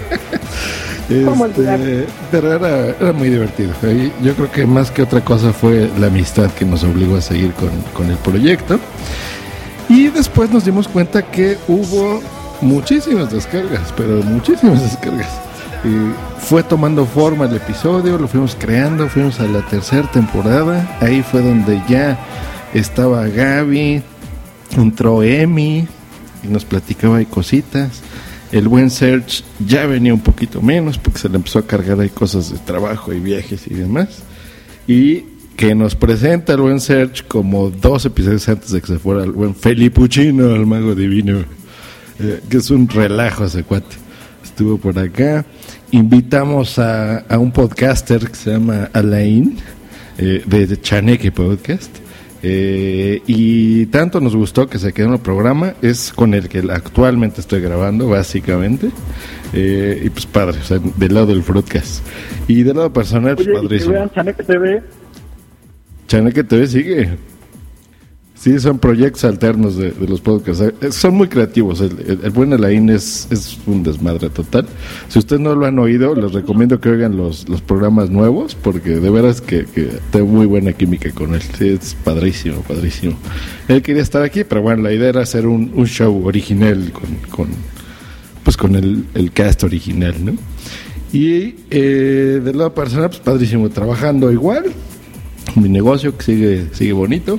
Este, pero era, era muy divertido. Y yo creo que más que otra cosa fue la amistad que nos obligó a seguir con, con el proyecto. Y después nos dimos cuenta que hubo muchísimas descargas, pero muchísimas descargas. Y fue tomando forma el episodio, lo fuimos creando, fuimos a la tercera temporada. Ahí fue donde ya estaba Gaby, entró Emi y nos platicaba ahí cositas. El buen Serge ya venía un poquito menos porque se le empezó a cargar ahí cosas de trabajo y viajes y demás. Y que nos presenta el buen Serge como dos episodios antes de que se fuera el buen Felipuchino, el mago divino, eh, que es un relajo ese cuate. Estuvo por acá. Invitamos a, a un podcaster que se llama Alain, eh, de Chaneque Podcast. Eh, y tanto nos gustó que se quedó en el programa, es con el que actualmente estoy grabando básicamente, eh, y pues padre, o sea, del lado del Fruitcast. Y del lado personal, pues padrísimo. Vean Chaneque T V. Chaneque T V sigue. Sí, son proyectos alternos de, de los podcasts. Son muy creativos. El, el, el buen Alain es, es un desmadre total. Si ustedes no lo han oído, les recomiendo que oigan los, los programas nuevos, porque de veras que, que tengo muy buena química con él. Sí, es padrísimo, padrísimo. Él quería estar aquí, pero bueno, la idea era hacer un, un show original con, con pues con el, el cast original, ¿no? Y eh, del lado personal, pues padrísimo, trabajando igual. Mi negocio que sigue, sigue bonito.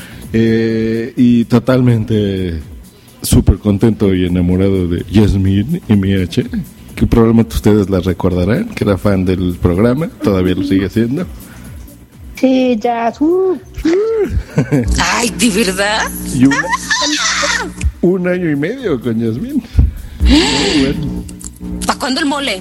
Eh, y totalmente súper contento y enamorado de Yasmín y mi H, que probablemente ustedes la recordarán, que era fan del programa, todavía lo sigue haciendo. Sí, ya. Uh. Ay, ¿de verdad? Y una, un año y medio con Yasmín. Bueno. ¿Para cuándo el mole?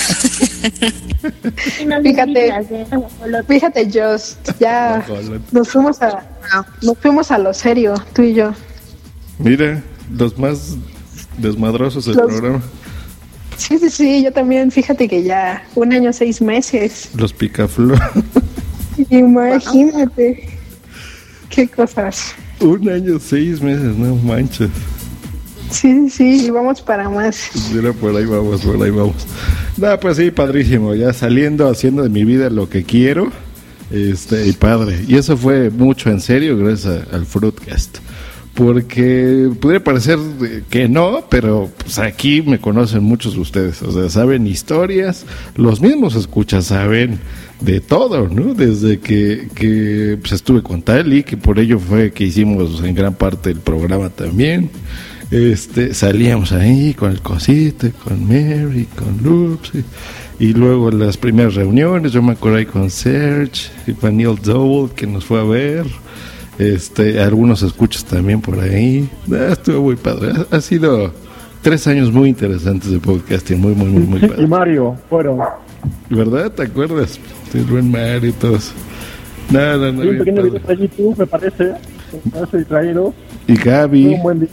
Fíjate, fíjate, Just, ya nos fuimos a nos fuimos a lo serio, tú y yo. Mira, los más desmadrosos del los... programa. Sí, sí, sí, yo también, fíjate que ya un año, seis meses. Los picaflor. Imagínate, qué cosas. Un año, seis meses, no manches. Sí, sí, y vamos para más. Mira, por ahí vamos, por ahí vamos. No, pues sí, padrísimo, ya saliendo, haciendo de mi vida lo que quiero, este, y padre. Y eso fue mucho en serio gracias a, al Fruitcast. Porque podría parecer que no, pero pues aquí me conocen muchos de ustedes, o sea, saben historias, los mismos escuchas saben de todo, ¿no? Desde que, que pues, estuve con Tali, que por ello fue que hicimos en gran parte el programa también. Este, salíamos ahí con el Cosito, con Mary, con Loops, y, y luego las primeras reuniones, yo me acuerdo ahí con Serge y con Neil Dowell, que nos fue a ver, este, algunos escuchas también por ahí. Ah, estuvo muy padre. Ha, ha sido tres años muy interesantes de podcasting, muy, muy, muy, muy padre. Y Mario, fueron. ¿Verdad? ¿Te acuerdas? El buen Mario y todos. No, no, no. Sí, un pequeño video para YouTube, me parece. Me parece distraído. Y Gaby. Un buen video.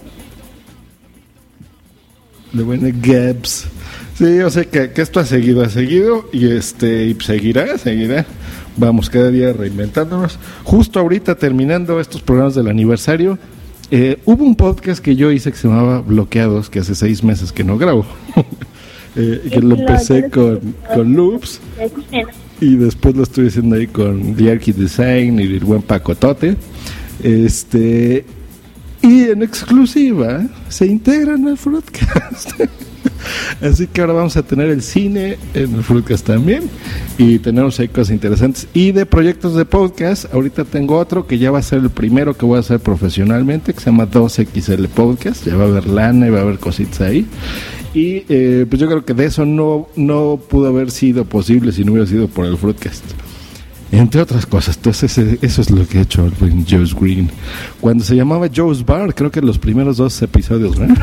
De buena Gabs. Sí, yo sé que, que esto ha seguido, ha seguido y este y seguirá, seguirá. Vamos cada día reinventándonos. Justo ahorita terminando estos programas del aniversario, eh, hubo un podcast que yo hice que se llamaba Bloqueados, que hace seis meses que no grabo. eh, que lo empecé con, con Loops y después lo estuve haciendo ahí con The Archi Design y el buen Pacotote. Este... Y en exclusiva se integran al Fruitcast. Así que ahora vamos a tener el cine en el Fruitcast también. Y tenemos ahí cosas interesantes. Y de proyectos de podcast, ahorita tengo otro que ya va a ser el primero que voy a hacer profesionalmente, que se llama dos equis ele Podcast. Ya va a haber lana y va a haber cositas ahí. Y eh, pues yo creo que de eso no, no pudo haber sido posible si no hubiera sido por el Fruitcast. Entre otras cosas. Entonces ese, eso es lo que ha hecho el Joe's Green. Cuando se llamaba Joe's Bar, creo que los primeros dos episodios, ¿no?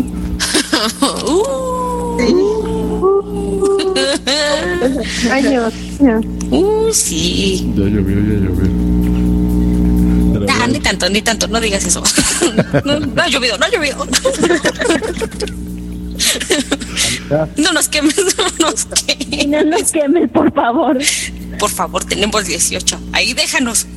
Años. Uh, sí. Ya llovió, ya llovió. Nah, ni tanto, ni tanto, no digas eso. No, no ha llovido, no ha llovido. No nos quemes, no nos quemes. No nos quemes, por favor. Por favor, tenemos dieciocho. Ahí déjanos.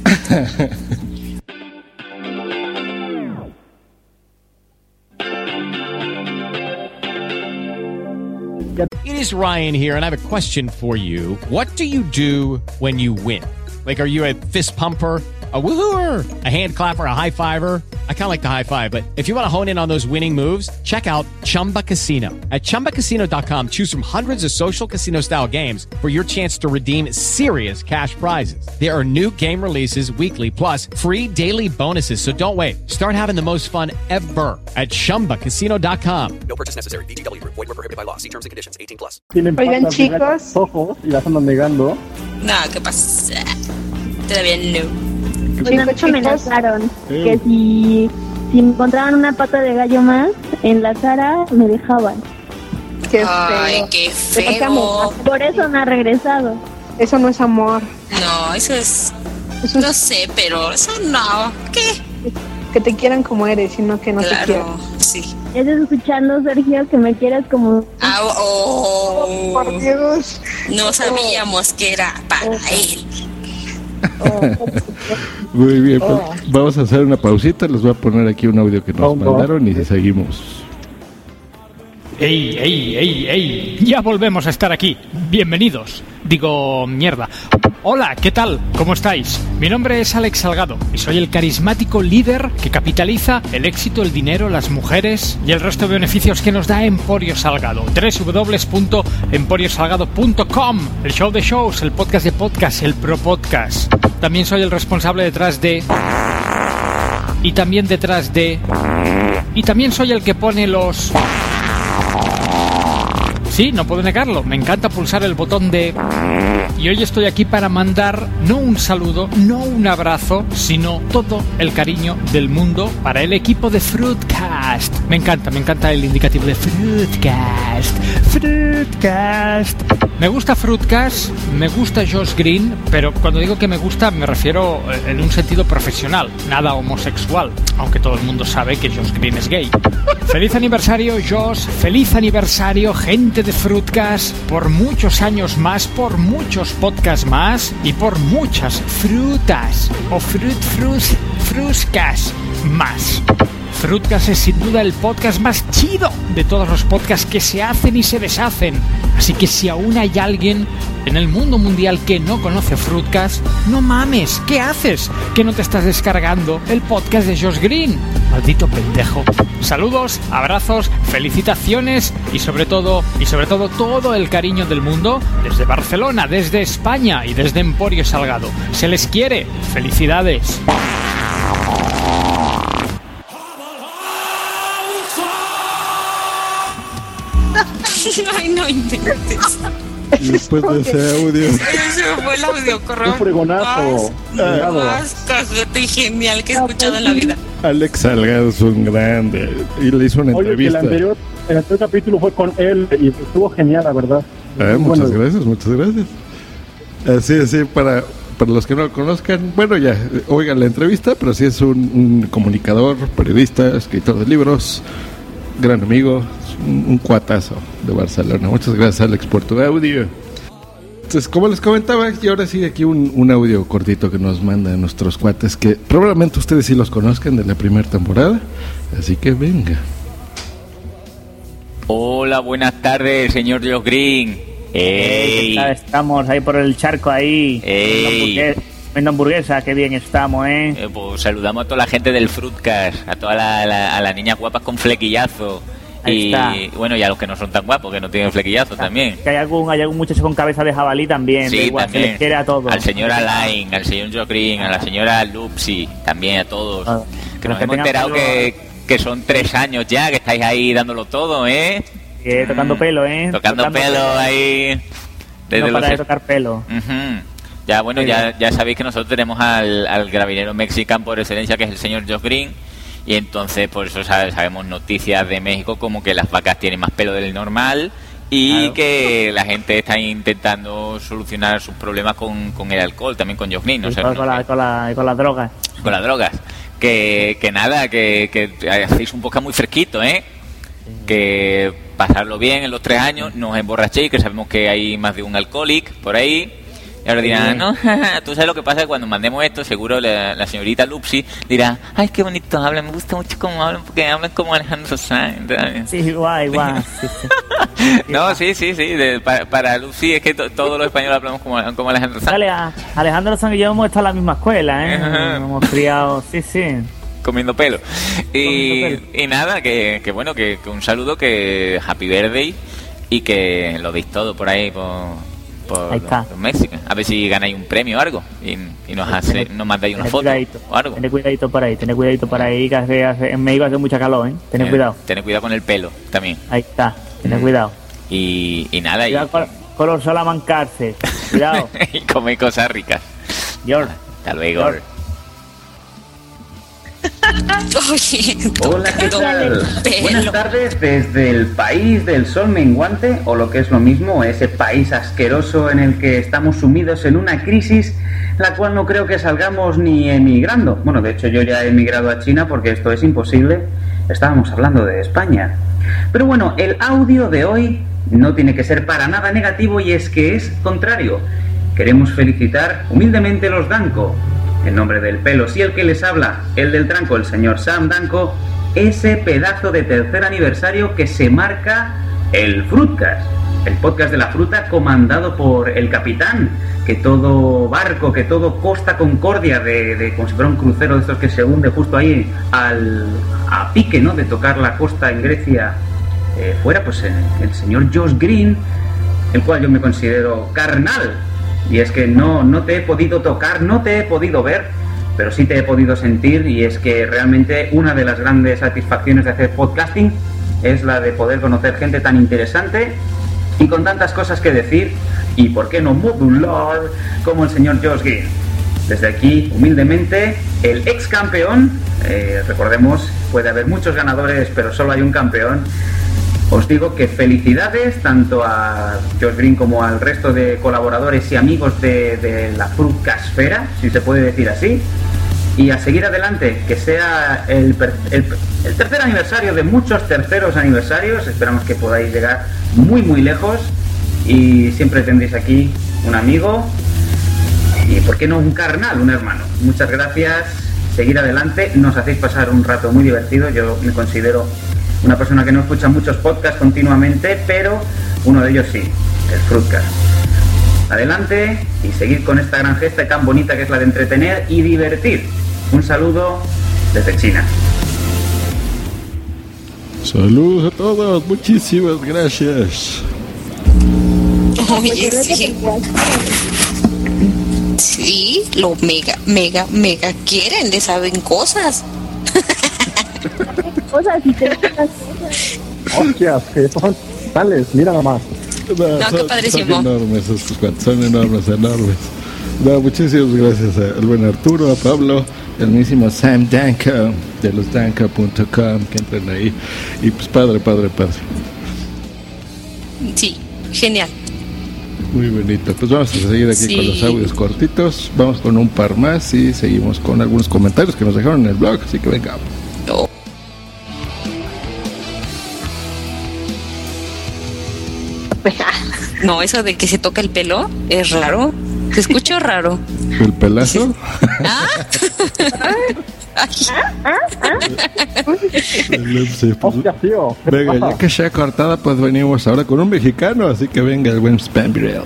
It is Ryan here, and I have a question for you. What do you do when you win? Like, are you a fist pumper, a woohooer, a hand clapper, a high fiver? I kind of like the high five, but if you want to hone in on those winning moves, check out Chumba Casino. At chumba casino dot com, choose from hundreds of social casino style games for your chance to redeem serious cash prizes. There are new game releases weekly, plus free daily bonuses. So don't wait. Start having the most fun ever at chumba casino dot com. No purchase necessary. V G W Group. Void where prohibited by law. See terms and conditions. eighteen plus. Tienen Oigan, patas chicos. de los ojos y las andan negando. No, ¿qué pasa? Todavía no. Pues a mí me amenazaron que si, si me encontraban una pata de gallo más en la cara, me dejaban. Qué Ay, feo. qué feo. Por eso no ha regresado. Eso no es amor. No, eso es... Eso es No sé, pero eso no. ¿Qué? que te quieran como eres, sino que no te quieran. Claro, sí. Estás escuchando, Sergio, que me quieras como... Ah, oh, Oh, por Dios. no sabíamos que era para él. Muy bien, pues vamos a hacer una pausita. Les voy a poner aquí un audio que nos mandaron y seguimos. ¡Ey, ey, ey, ey! Ya volvemos a estar aquí. Bienvenidos. Digo, mierda. Hola, ¿qué tal? ¿Cómo estáis? Mi nombre es Alex Salgado y soy el carismático líder que capitaliza el éxito, el dinero, las mujeres y el resto de beneficios que nos da Emporio Salgado. doble u doble u doble u punto emporio salgado punto com. El show de shows, el podcast de podcast, el pro podcast. También soy el responsable detrás de... Y también detrás de... Y también soy el que pone los... Sí, no puedo negarlo, me encanta pulsar el botón de... Y hoy estoy aquí para mandar no un saludo, no un abrazo, sino todo el cariño del mundo para el equipo de Fruitcast. Me encanta, me encanta el indicativo de Fruitcast. Fruitcast. Me gusta Fruitcast, me gusta Josh Green, pero cuando digo que me gusta me refiero en un sentido profesional, nada homosexual, aunque todo el mundo sabe que Josh Green es gay. Feliz aniversario, Josh, feliz aniversario, gente de Fruitcast, por muchos años más, por muchos podcasts más y por muchas frutas o fruit frus, fruscas más. Fruitcast es sin duda el podcast más chido de todos los podcasts que se hacen y se deshacen. Así que si aún hay alguien en el mundo mundial que no conoce Fruitcast, no mames, ¿qué haces? ¿Que no te estás descargando el podcast de Josh Green? Maldito pendejo. Saludos, abrazos, felicitaciones y sobre todo, y sobre todo todo el cariño del mundo desde Barcelona, desde España y desde Emporio Salgado. Se les quiere. Felicidades. Ay, no intentes. Y después de ese audio. Ese fue el audio, correo. Un fregonazo. Más, más cajete y genial que he escuchado en la vida. Alex Salgado es un grande. Y le hizo una Oye, que el entrevista. anterior, el anterior capítulo fue con él y estuvo genial, la verdad. Ah, muchas Bueno, gracias, muchas gracias. Así, así, para, para los que no lo conozcan, bueno, ya, oigan la entrevista, pero sí es un, un comunicador, periodista, escritor de libros, gran amigo, un, un cuatazo de Barcelona. Muchas gracias, Alex, por tu audio. Entonces, como les comentaba, y ahora sigue aquí un, un audio cortito que nos mandan nuestros cuates, que probablemente ustedes sí los conozcan de la primera temporada, así que venga. Hola, buenas tardes, señor Josh Green. Ey, ¿qué tal estamos ahí por el charco ahí? Ey. Comiendo hamburguesa, qué bien estamos, ¿eh? Eh, pues saludamos a toda la gente del Fruitcast, a todas la, la, a las niñas guapas con flequillazo. Ahí Y está. bueno, y a los que no son tan guapos, que no tienen flequillazo también. Que hay algún, hay algún muchacho con cabeza de jabalí también, Sí, da igual, también. se les quiere a todos. Al señor Alain, al señor Josh Green, a la señora Lupsi, también a todos. Ah, que los nos que hemos tengan enterado pelo- que, que son tres años ya, que estáis ahí dándolo todo, ¿eh? Eh, tocando pelo, ¿eh? Tocando, Tocando pelo, pelo. ahí. Desde No para los de tocar pelo. Ujú. Ya, bueno, Sí. ya, ya sabéis que nosotros tenemos al, al gravinero mexicano por excelencia, que es el señor Josh Green, y entonces por eso sabe- sabemos noticias de México como que las vacas tienen más pelo del normal y Claro. que la gente está intentando solucionar sus problemas con, con el alcohol, también con Josh Green, no Y sé, con, no con sé, la, con, la, con las drogas. con las drogas. Que, que nada, que, que hacéis un podcast muy fresquito, ¿eh? Que pasarlo bien en los tres años, no os emborrachéis, que sabemos que hay más de un alcohólico por ahí. Y ahora dirán, no, tú sabes lo que pasa, que cuando mandemos esto, seguro la, la señorita Lupsi dirá, ay, qué bonito hablan, me gusta mucho cómo hablan, porque hablan como Alejandro Sanz. Sí, igual, igual. Sí, sí. No, sí, sí, sí, de- para, para Lupsi es que to- todos los españoles hablamos como, como Alejandro Sanz. Dale, a Alejandro Sanz y yo hemos estado en la misma escuela, ¿eh? Ajá. Hemos criado, sí, sí. Comiendo pelo. Y, Comiendo y nada, que, que bueno, que, que un saludo, que Happy Birthday y que lo deis todo por ahí, por, por, Ahí está. por México. A ver si ganáis un premio o algo y, y nos, hace, nos mandáis una Tened foto cuidadito, o algo. tened cuidadito por ahí, tened cuidadito por ahí, que hace, hace- en México hace mucha calor, ¿eh? Tened Eh, cuidado. Tened cuidado con el pelo también. Ahí está, tened Mm. cuidado. Y, y nada, y, Cuidado con, con los Salamancarse. Cuidado. y coméis cosas ricas. George. Hasta luego. George. Oye, Hola, ¿qué tocando tal? pelo. Buenas tardes desde el país del sol menguante, o lo que es lo mismo, ese país asqueroso en el que estamos sumidos en una crisis, la cual no creo que salgamos ni emigrando. Bueno, de hecho yo ya he emigrado a China porque esto es imposible. Estábamos hablando de España. Pero bueno, el audio de hoy no tiene que ser para nada negativo, y es que es contrario. Queremos felicitar humildemente los Danco. En nombre del pelo, sí, el que les habla, el del tranco, el señor Sam Danco, ese pedazo de tercer aniversario que se marca el Fruitcast, el podcast de la fruta comandado por el capitán, que todo barco, que todo Costa Concordia, de, de como si fuera un crucero de estos que se hunde justo ahí al, a pique, ¿no?, de tocar la costa en Grecia, eh, fuera pues el, el señor Josh Green, el cual yo me considero carnal. Y es que no, no te he podido tocar, no te he podido ver, pero sí te he podido sentir, y es que realmente una de las grandes satisfacciones de hacer podcasting es la de poder conocer gente tan interesante y con tantas cosas que decir, y por qué no modular, como el señor Josh Green. Desde aquí, humildemente, el ex campeón, eh, recordemos, puede haber muchos ganadores, pero solo hay un campeón. Os digo que felicidades tanto a Josh Green como al resto de colaboradores y amigos de, de la Fruitcastfera, si se puede decir así, y a seguir adelante, que sea el, per- el, el tercer aniversario de muchos terceros aniversarios. Esperamos que podáis llegar muy muy lejos, y siempre tendréis aquí un amigo y, ¿por qué no, un carnal, un hermano? Muchas gracias, seguir adelante, nos hacéis pasar un rato muy divertido. Yo me considero una persona que no escucha muchos podcasts continuamente, pero uno de ellos sí, el Fruitcast. Adelante y seguid con esta gran gesta tan bonita que es la de entretener y divertir. Un saludo desde China. Saludos a todos, muchísimas gracias. Oye, sí. Sí, lo mega, mega, mega quieren, le saben cosas. Cosas y te Hostias, que son tales, mira nomás. No, No, qué son, padrísimo. Son enormes estos cuantos, son enormes, enormes. No, muchísimas gracias al buen Arturo, a Pablo, el mismísimo Sam Danko de los danko punto com, que entren ahí. Y pues padre, padre, padre. Sí, genial. Muy bonito. Pues vamos a seguir aquí Sí. con los audios cortitos. Vamos con un par más y seguimos con algunos comentarios que nos dejaron en el blog. Así que venga. No, eso de que se toca el pelo es raro. Se escuchó raro. ¿El pelazo? Sí, pues, venga, ya que sea cortada, pues venimos ahora con un mexicano. Así que venga el buen Spam Viral.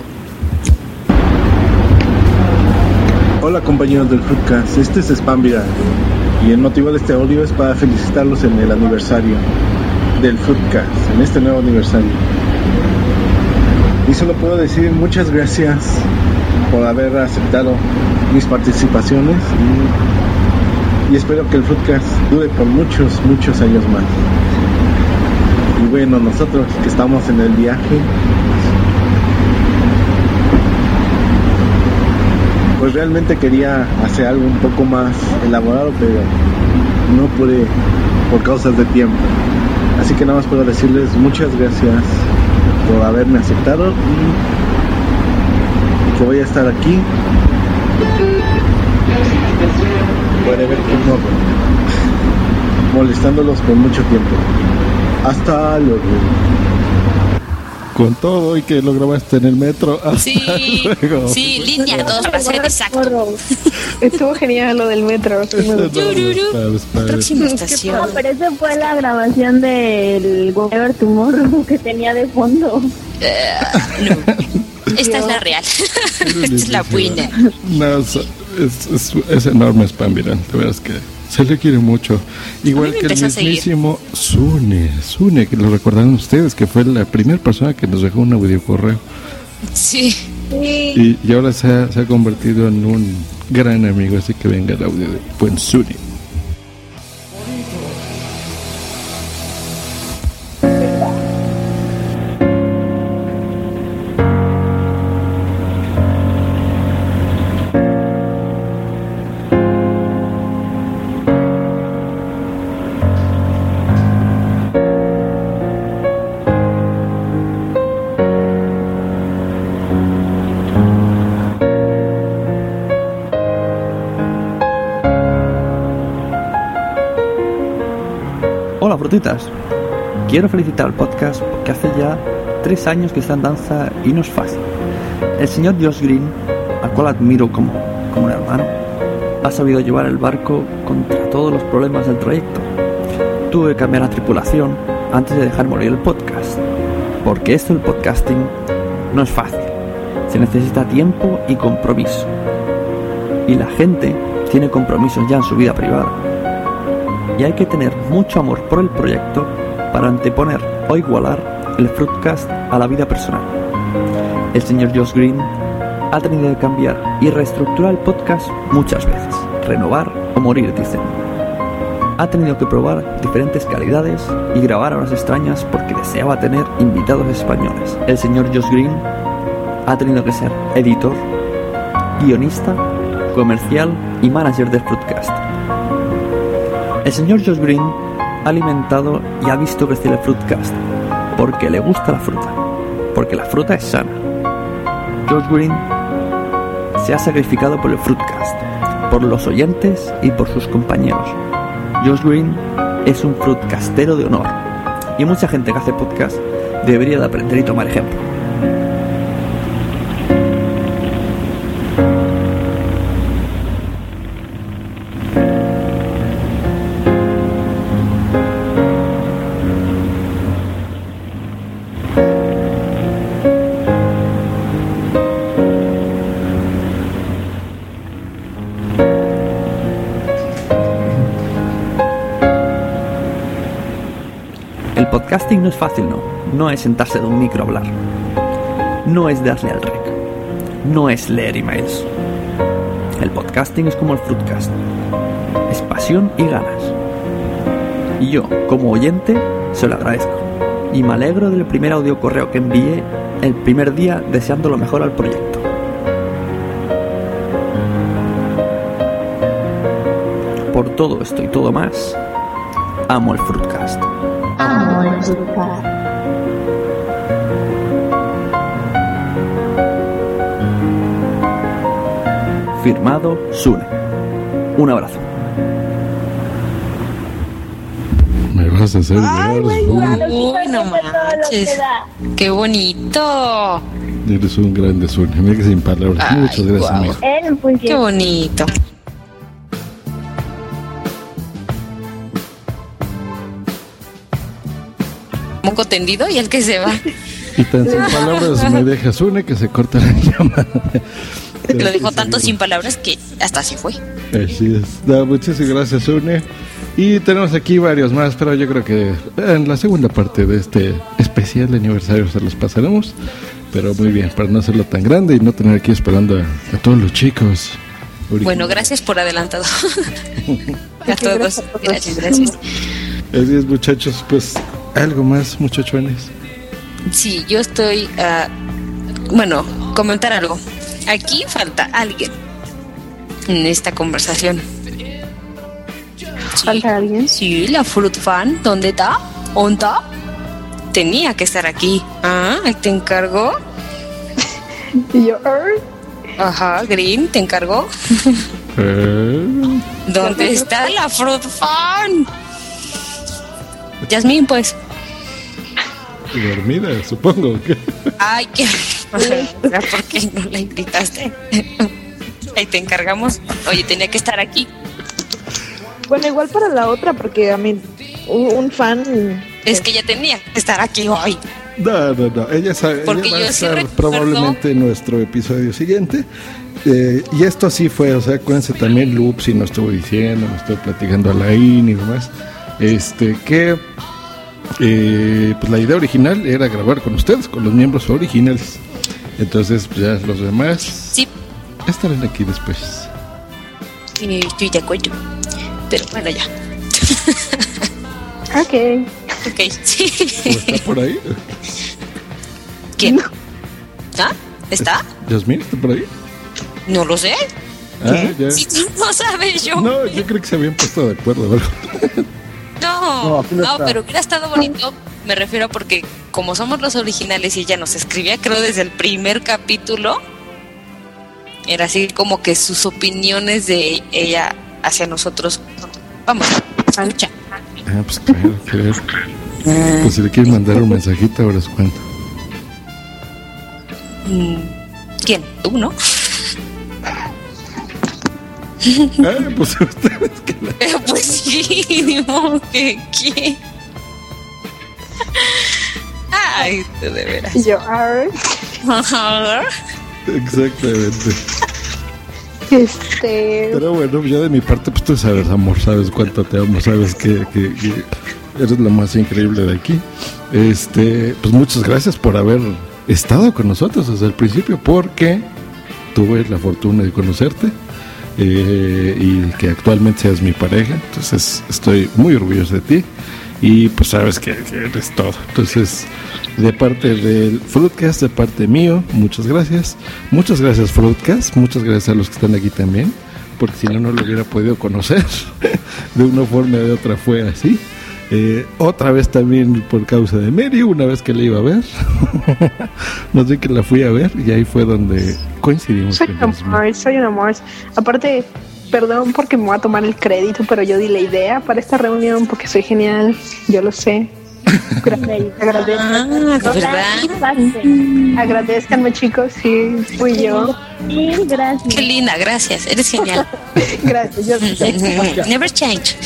Hola compañeros del Foodcast, este es Spam Viral y el motivo de este audio es para felicitarlos en el aniversario del Foodcast, en este nuevo aniversario. Y solo puedo decir muchas gracias por haber aceptado mis participaciones y, y espero que el Foodcast dure por muchos, muchos años más. Y bueno, nosotros que estamos en el viaje, pues realmente quería hacer algo un poco más elaborado, pero no pude por causas de tiempo. Así que nada más puedo decirles muchas gracias por haberme aceptado y, y que voy a estar aquí. Puede ver que no, molestándolos por mucho tiempo. Hasta luego. Con todo y que lo grabaste en el metro. Hasta Sí, luego. sí, línea dos para ser exacto. Estuvo genial lo del metro. Sí me gustó. Próxima estación. No, pero esa fue la grabación del Whatever Tomorrow que tenía de fondo. Esta es la real. Esta es la buena. No, es, es, es, es enorme Spam Viral, de veras que se le quiere mucho. Igual me que el empezó a seguir. mismísimo Sune, Sune, que lo recordaron ustedes, que fue la primera persona que nos dejó un audio correo. Sí. Y, y ahora se ha, se ha convertido en un gran amigo, así que venga el audio de buen Sune. Hola frutitas, quiero felicitar al podcast porque hace ya tres años que está en danza y no es fácil. El señor Josh Green, al cual admiro como, como un hermano, ha sabido llevar el barco contra todos los problemas del trayecto. Tuve que cambiar la tripulación antes de dejar morir el podcast, porque esto del podcasting no es fácil, se necesita tiempo y compromiso. Y la gente tiene compromisos ya en su vida privada. Y hay que tener mucho amor por el proyecto para anteponer o igualar el Fruitcast a la vida personal. El señor Josh Green ha tenido que cambiar y reestructurar el podcast muchas veces, renovar o morir, dicen. Ha tenido que probar diferentes calidades y grabar horas extrañas porque deseaba tener invitados españoles. El señor Josh Green ha tenido que ser editor, guionista, comercial y manager del Fruitcast. El señor Josh Green ha alimentado y ha visto crecer el Fruitcast porque le gusta la fruta, porque la fruta es sana. Josh Green se ha sacrificado por el Fruitcast, por los oyentes y por sus compañeros. Josh Green es un fruitcastero de honor y mucha gente que hace podcast debería de aprender y tomar ejemplo. El podcasting no es fácil, no. No es sentarse de un micro a hablar. No es darle al rec. No es leer emails. El podcasting es como el Fruitcast. Es pasión y ganas. Y yo, como oyente, se lo agradezco. y me alegro del primer audio correo que envié el primer día deseando lo mejor al proyecto. Por todo esto y todo más, amo el Fruitcast. Amo el Fruitcast. Firmado Sune. Un abrazo. Me vas a hacer llorar. Uy, no manches. Qué bonito. Eres un grande Sune. Mira que sin palabras. Ay, Muchas gracias, guau. amigo. Él, pues, Qué bonito. Moco tendido y el que se va. Y tan sin palabras me deja Sune que se corta la llamada. Lo dijo tanto sin palabras que hasta se fue. Así es. No, muchísimas gracias, Sune. Y tenemos aquí varios más, pero yo creo que en la segunda parte de este especial de aniversario se los pasaremos. Pero muy bien, para no hacerlo tan grande y no tener aquí esperando a, a todos los chicos. Bueno, gracias por adelantado. A todos. Gracias, gracias. Así es, muchachos. Pues, ¿algo más, muchachones? Sí, yo estoy... Uh, bueno, comentar algo. Aquí falta alguien en esta conversación. Sí, ¿Falta alguien? Sí, la Fruit Fan. ¿Dónde está? ¿Dónde está? Tenía que estar aquí. Ah, te encargó. Y yo, ¿er? Ajá, Green, te encargó. ¿Eh? ¿Dónde está la Fruit Fan? Yasmín, pues. Dormida, supongo. Que... Ay, qué. ¿Por qué no la invitaste? Ahí te encargamos. Oye, tenía que estar aquí. Bueno, igual para la otra, porque a mí, un, un fan... Es que ella tenía que estar aquí hoy. No, no, no. Ella, sabe, Porque ella va yo a sí estar recuerdo... probablemente en nuestro episodio siguiente. Eh, y esto sí fue, o sea, acuérdense también, Loops, y nos estuvo diciendo, nos estuvo platicando a la I N y demás. Este, que... Eh, pues la idea original era grabar con ustedes, con los miembros originales. Entonces, pues ya los demás sí estarán aquí después. Sí, estoy de acuerdo. Pero bueno, ya. Ok. Ok, sí. ¿O está por ahí? ¿Quién? ¿Ah? ¿Está? ¿Yasmín está por ahí? No lo sé. Ah, ya. Si tú no sabes, yo. No, yo creo que se habían puesto de acuerdo, ¿verdad? No, No, aquí no no, está. pero hubiera estado bonito. Me refiero porque como somos los originales y ella nos escribía, creo, desde el primer capítulo, era así como que sus opiniones de ella hacia nosotros. Vamos, escucha. Ah, pues claro, claro. Pues si le quieres mandar un mensajito, ahora es cuento. ¿Quién? ¿Tú, no? Ah, pues ustedes que la... Pero pues sí, digo que ¿quién? Ay, tú de veras. Y yo, ¿er? Exactamente. Este... Pero bueno, ya de mi parte, pues tú sabes, amor, sabes cuánto te amo, sabes que, que, que eres lo más increíble de aquí. Este, pues muchas gracias por haber estado con nosotros desde el principio, porque tuve la fortuna de conocerte. Eh, y que actualmente seas mi pareja, entonces estoy muy orgulloso de ti y pues sabes que, que eres todo. Entonces, de parte del Fruitcast, de parte mío, muchas gracias, muchas gracias Fruitcast, muchas gracias a los que están aquí también, porque si no, no lo hubiera podido conocer. De una forma o de otra fue así. Eh, otra vez también por causa de Mary, una vez que la iba a ver. No sé que la fui a ver y ahí fue donde coincidimos. Soy un amor, soy un amor. Aparte, perdón porque me voy a tomar el crédito, pero yo di la idea para esta reunión porque soy genial, yo lo sé. Agradezcanme, Ah, agradezcanme chicos, sí, fui yo. Sí, gracias. Qué linda, gracias, eres genial. Gracias, yo sé. Never change.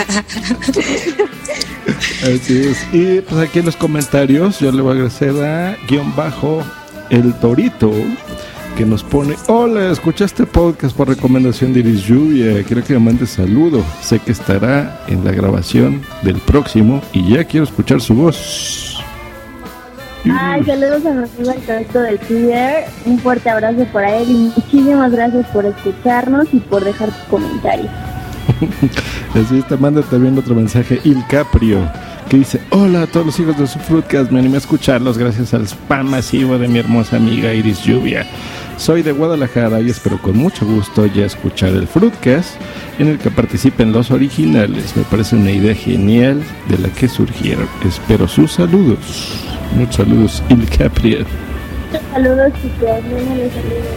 Así es. Y pues aquí en los comentarios yo le voy a agradecer a guión bajo el Torito, que nos pone: hola, escuché este podcast por recomendación de Iris Lluvia, quiero que me mande saludo, sé que estará en la grabación del próximo y ya quiero escuchar su voz. Ay, saludos a nuestro Alberto del Twitter, un fuerte abrazo para él y muchísimas gracias por escucharnos y por dejar tus comentarios. Así te manda también otro mensaje Il Caprio, que dice: hola a todos los hijos de su Fruitcast, me animé a escucharlos gracias al spam masivo de mi hermosa amiga Iris Lluvia. Soy de Guadalajara y espero con mucho gusto ya escuchar el Fruitcast en el que participen los originales. Me parece una idea genial de la que surgieron. Espero sus saludos. Muchos saludos, Il Caprio. Saludos, chicos. No me los saludos.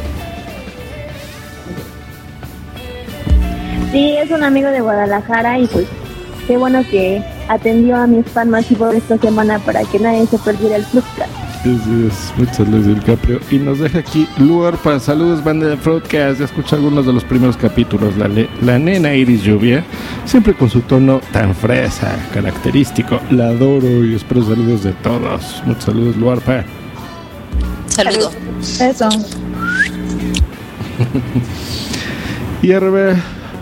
Sí, es un amigo de Guadalajara y pues qué bueno que atendió a mi spam masivo esta semana para que nadie se perdiera el Fruitcast. Eso es, muchas saludos del Caprio. Y nos deja aquí Luarpa. Saludos, banda de Fruitcast. Ya escuché algunos de los primeros capítulos. La, le, la nena Iris Lluvia, siempre con su tono tan fresa, característico. La adoro y espero saludos de todos. Muchos saludos, Luarpa. Saludos. Eso. Y arriba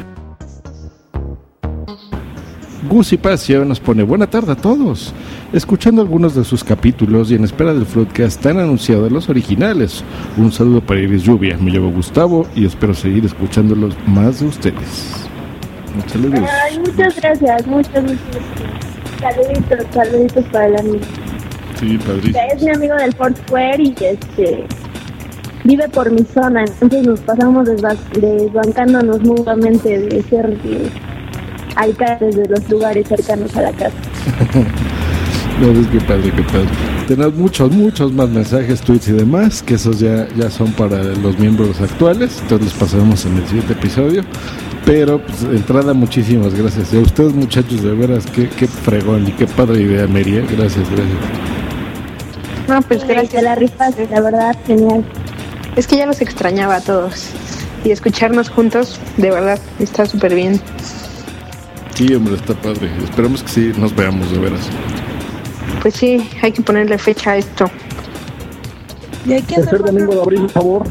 Gus y Pacio nos pone: buena tarde a todos. Escuchando algunos de sus capítulos y en espera del Fruitcast tan anunciado de los originales. Un saludo para Iris Lluvia. Me llamo Gustavo y espero seguir escuchándolos más de ustedes. Muchas saludos. Ay, muchas gracias, muchas, muchas saluditos, saluditos para el amigo. Sí, padrísimo. Es mi amigo del Foursquare y este vive por mi zona, entonces nos pasamos desba- desbancándonos mutuamente de ser de alcaldes de los lugares cercanos a la casa. No, es que padre, que padre. Tenemos muchos, muchos más mensajes, tweets y demás, que esos ya, ya son para los miembros actuales, entonces los pasaremos en el siguiente episodio. Pero, pues, de entrada, muchísimas gracias. Y a ustedes, muchachos, de veras, qué, qué fregón y qué padre idea, Meria. Gracias, gracias. No, pues gracias. La rifaste, la verdad, genial. Es que ya los extrañaba a todos. Y escucharnos juntos, de verdad, está súper bien. Sí, hombre, está padre. Esperamos que sí nos veamos, de veras. Pues sí, hay que ponerle fecha a esto. Y hay que Tercer domingo de abril, por favor.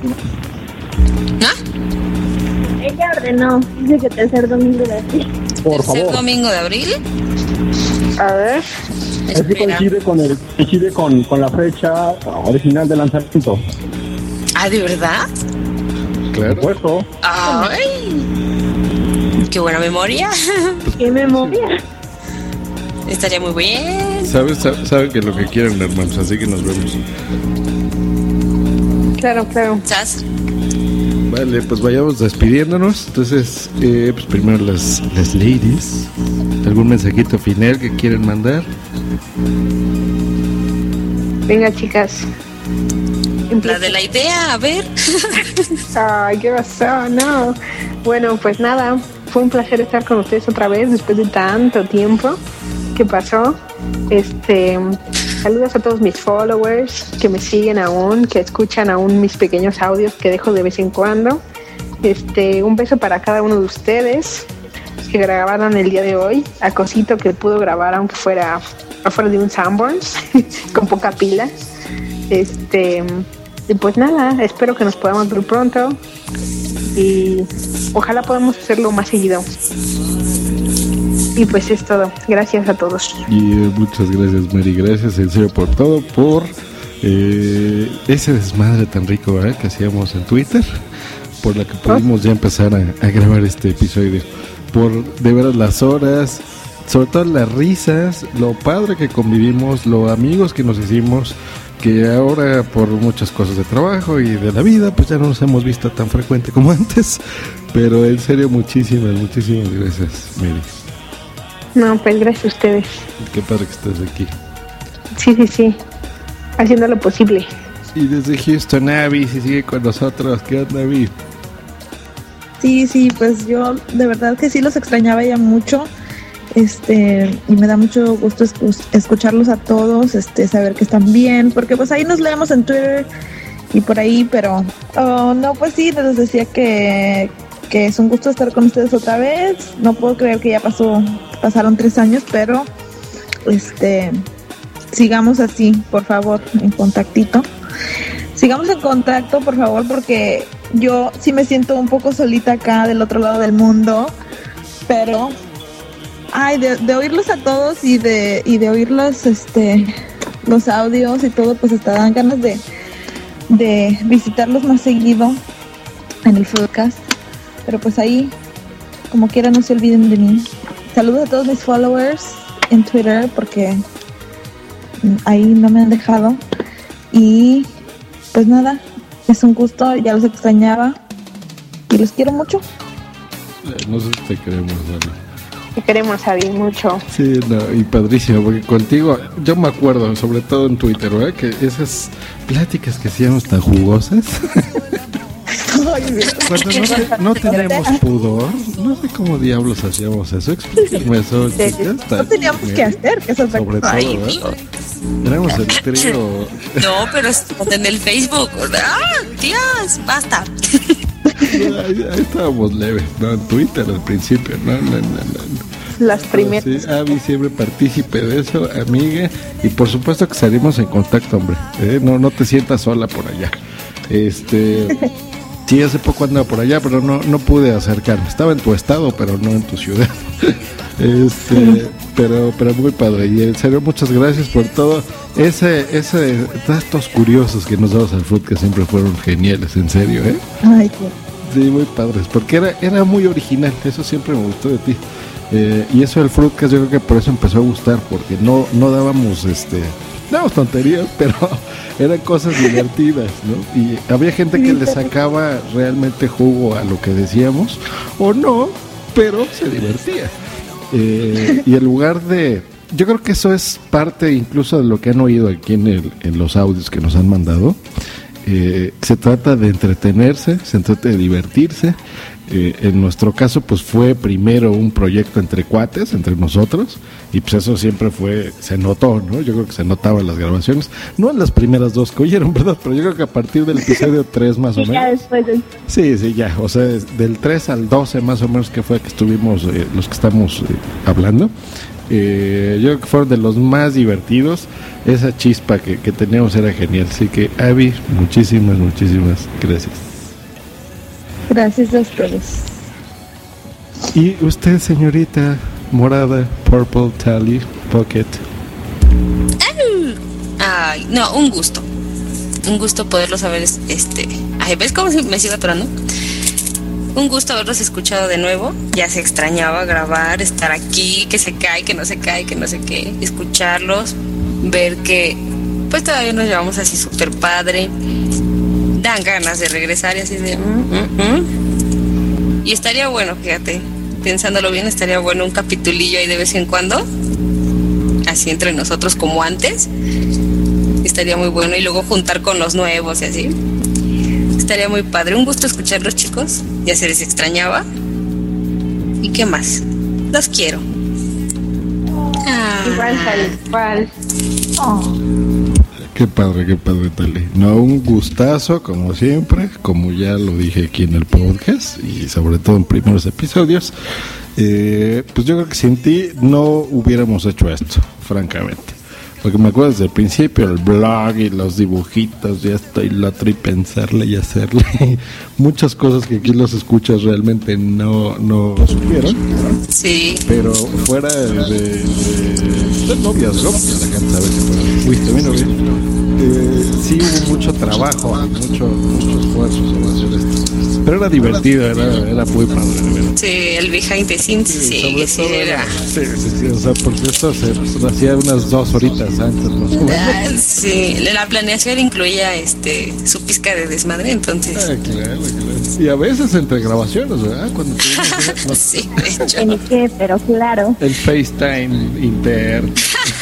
Ella ordenó, dice que tercer domingo de abril. Por ¿Tercer favor. domingo de abril? A ver. Es que coincide con el coincide con, con la fecha original de lanzamiento. Ah, ¿de verdad? Claro. Por supuesto. Ay, qué buena memoria. Qué memoria. Estaría muy bien. ¿Sabes? Sa- Saben que lo que quieren, hermanos, así que nos vemos. Claro, claro. ¿Chas? Vale, pues vayamos despidiéndonos. Entonces, eh, pues primero las, las ladies. ¿Algún mensajito final que quieren mandar? Venga, chicas. La de la idea, a ver. Ay, qué pasó, no. Bueno, pues nada, fue un placer estar con ustedes otra vez después de tanto tiempo que pasó. Este, saludos a todos mis followers que me siguen aún, que escuchan aún mis pequeños audios que dejo de vez en cuando. Este, un beso para cada uno de ustedes que grabaron el día de hoy, a Cosito que pudo grabar aunque fuera afuera de un Sanborns con poca pila. Este, y pues nada, espero que nos podamos ver pronto y ojalá podamos hacerlo más seguido. Y pues es todo. Gracias a todos. Y eh, muchas gracias, Mary. Gracias en serio por todo, por eh, ese desmadre tan rico, ¿eh?, que hacíamos en Twitter, por la que pudimos ya empezar a, a grabar este episodio, por de veras las horas, sobre todo las risas, lo padre que convivimos, los amigos que nos hicimos, que ahora por muchas cosas de trabajo y de la vida pues ya no nos hemos visto tan frecuente como antes, pero en serio muchísimas, muchísimas gracias, Mary. No, pues gracias a ustedes. Qué padre que estés aquí. Sí, sí, sí. Haciendo lo posible. Y desde Houston, Abby, si sigue con nosotros. ¿Qué onda, Abby? Sí, sí, pues yo de verdad que sí los extrañaba ya mucho. Este, y me da mucho gusto escu- escucharlos a todos, este, saber que están bien, porque pues ahí nos leemos en Twitter y por ahí, pero oh, no, pues sí, les decía que, que es un gusto estar con ustedes otra vez. No puedo creer que ya pasó, pasaron tres años, pero este, sigamos así, por favor, en contactito. Sigamos en contacto, por favor, porque yo sí me siento un poco solita acá del otro lado del mundo, pero ay, de, de oírlos a todos y de y de oír los, este, los audios y todo, pues hasta dan ganas de, de visitarlos más seguido en el Fruitcast. Pero pues ahí, como quiera, no se olviden de mí. Saludos a todos mis followers en Twitter porque ahí no me han dejado. Y pues nada, es un gusto, ya los extrañaba y los quiero mucho. No sé si te queremos, Dani. Te queremos, Abby, mucho. Sí, no, y padrísimo, porque contigo, yo me acuerdo, sobre todo en Twitter, ¿verdad? Que esas pláticas que hacíamos tan jugosas. Cuando no, te, no tenemos pudor, no sé cómo diablos hacíamos eso. Explíquenme eso, chicas. No teníamos que hacer, que eso es sobre todo, Ay, ¿verdad? Éramos el trío. No, pero estamos en el Facebook. ¡Ah, Dios! Basta. Ahí, ahí estábamos leves, ¿no? En Twitter al principio, ¿no? no, no, no. Las primeras. Sí, Abby siempre partícipe de eso, amiga. Y por supuesto que salimos en contacto, hombre. ¿eh? No, no te sientas sola por allá. Este... Sí, hace poco andaba por allá, pero no, no pude acercarme. Estaba en tu estado, pero no en tu ciudad. Este, pero, pero muy padre. Y en serio, muchas gracias por todo. Ese, ese, datos curiosos que nos dabas al Fruit, que siempre fueron geniales, en serio, ¿eh? Ay, qué... Sí, muy padres. Porque era, era muy original. Eso siempre me gustó de ti. Eh, y eso del Fruitcast, yo creo que por eso empezó a gustar, porque no, no dábamos, este, dábamos tonterías, pero eran cosas divertidas, ¿no? Y había gente que le sacaba realmente jugo a lo que decíamos, o no, pero se divertía. Eh, y en lugar de... Yo creo que eso es parte incluso de lo que han oído aquí en, el, en los audios que nos han mandado. Eh, se trata de entretenerse, se trata de divertirse. Eh, en nuestro caso pues fue primero un proyecto entre cuates, entre nosotros, y pues eso siempre fue, se notó, ¿no? Yo creo que se notaba en las grabaciones, no en las primeras dos que oyeron, ¿verdad? Pero yo creo que a partir del episodio tres más o menos. Ya después de... Sí, sí, ya, o sea, del tres al doce más o menos que fue que estuvimos, eh, los que estamos eh, hablando. Eh, yo creo que fueron de los más divertidos. Esa chispa que, que teníamos era genial. Así que, Abby, muchísimas, muchísimas gracias. Gracias a ustedes. Y usted, señorita morada, purple, tally, pocket. Ay, no, un gusto. Un gusto poderlos haber, este... Ay, ¿ves cómo me sigo atorando? Un gusto haberlos escuchado de nuevo. Ya se extrañaba grabar, estar aquí, que se cae, que no se cae, que no sé qué. Escucharlos, ver que pues todavía nos llevamos así súper padre. Dan ganas de regresar y así de... Mm, mm, mm. Y estaría bueno, fíjate, pensándolo bien, estaría bueno un capitulillo ahí de vez en cuando. Así entre nosotros como antes. Estaría muy bueno. Y luego juntar con los nuevos y así. Estaría muy padre. Un gusto escucharlos, chicos. Ya se les extrañaba. ¿Y qué más? Los quiero. Ah. Igual, igual. Oh. Qué padre, qué padre, Tali. No, un gustazo, como siempre, como ya lo dije aquí en el podcast y sobre todo en primeros episodios. Eh, pues yo creo que sin ti no hubiéramos hecho esto, francamente. Porque me acuerdo desde el principio, el blog y los dibujitos, ya estoy loco y pensarle y hacerle muchas cosas que aquí los escuchas realmente no, no supieron. Sí. Pero fuera de, de, de noviazgo, la gente sabe que fuiste mi novia, eh, sí hubo mucho trabajo, mucho, mucho esfuerzo sobre hacer esto. Pero era divertido, era, era muy padre, de verdad. Sí, el behind the scenes, sí, sí, sí era. Sí, sí, sí, o sea, porque esto se, se hacía unas dos horitas antes, más o menos. Ah, sí, la planeación incluía este su pizca de desmadre, entonces. Ah, claro, claro. Y a veces entre grabaciones, ¿verdad? Cuando tuvimos no, sí, de hecho. ¿En qué? Pero claro. El FaceTime interno.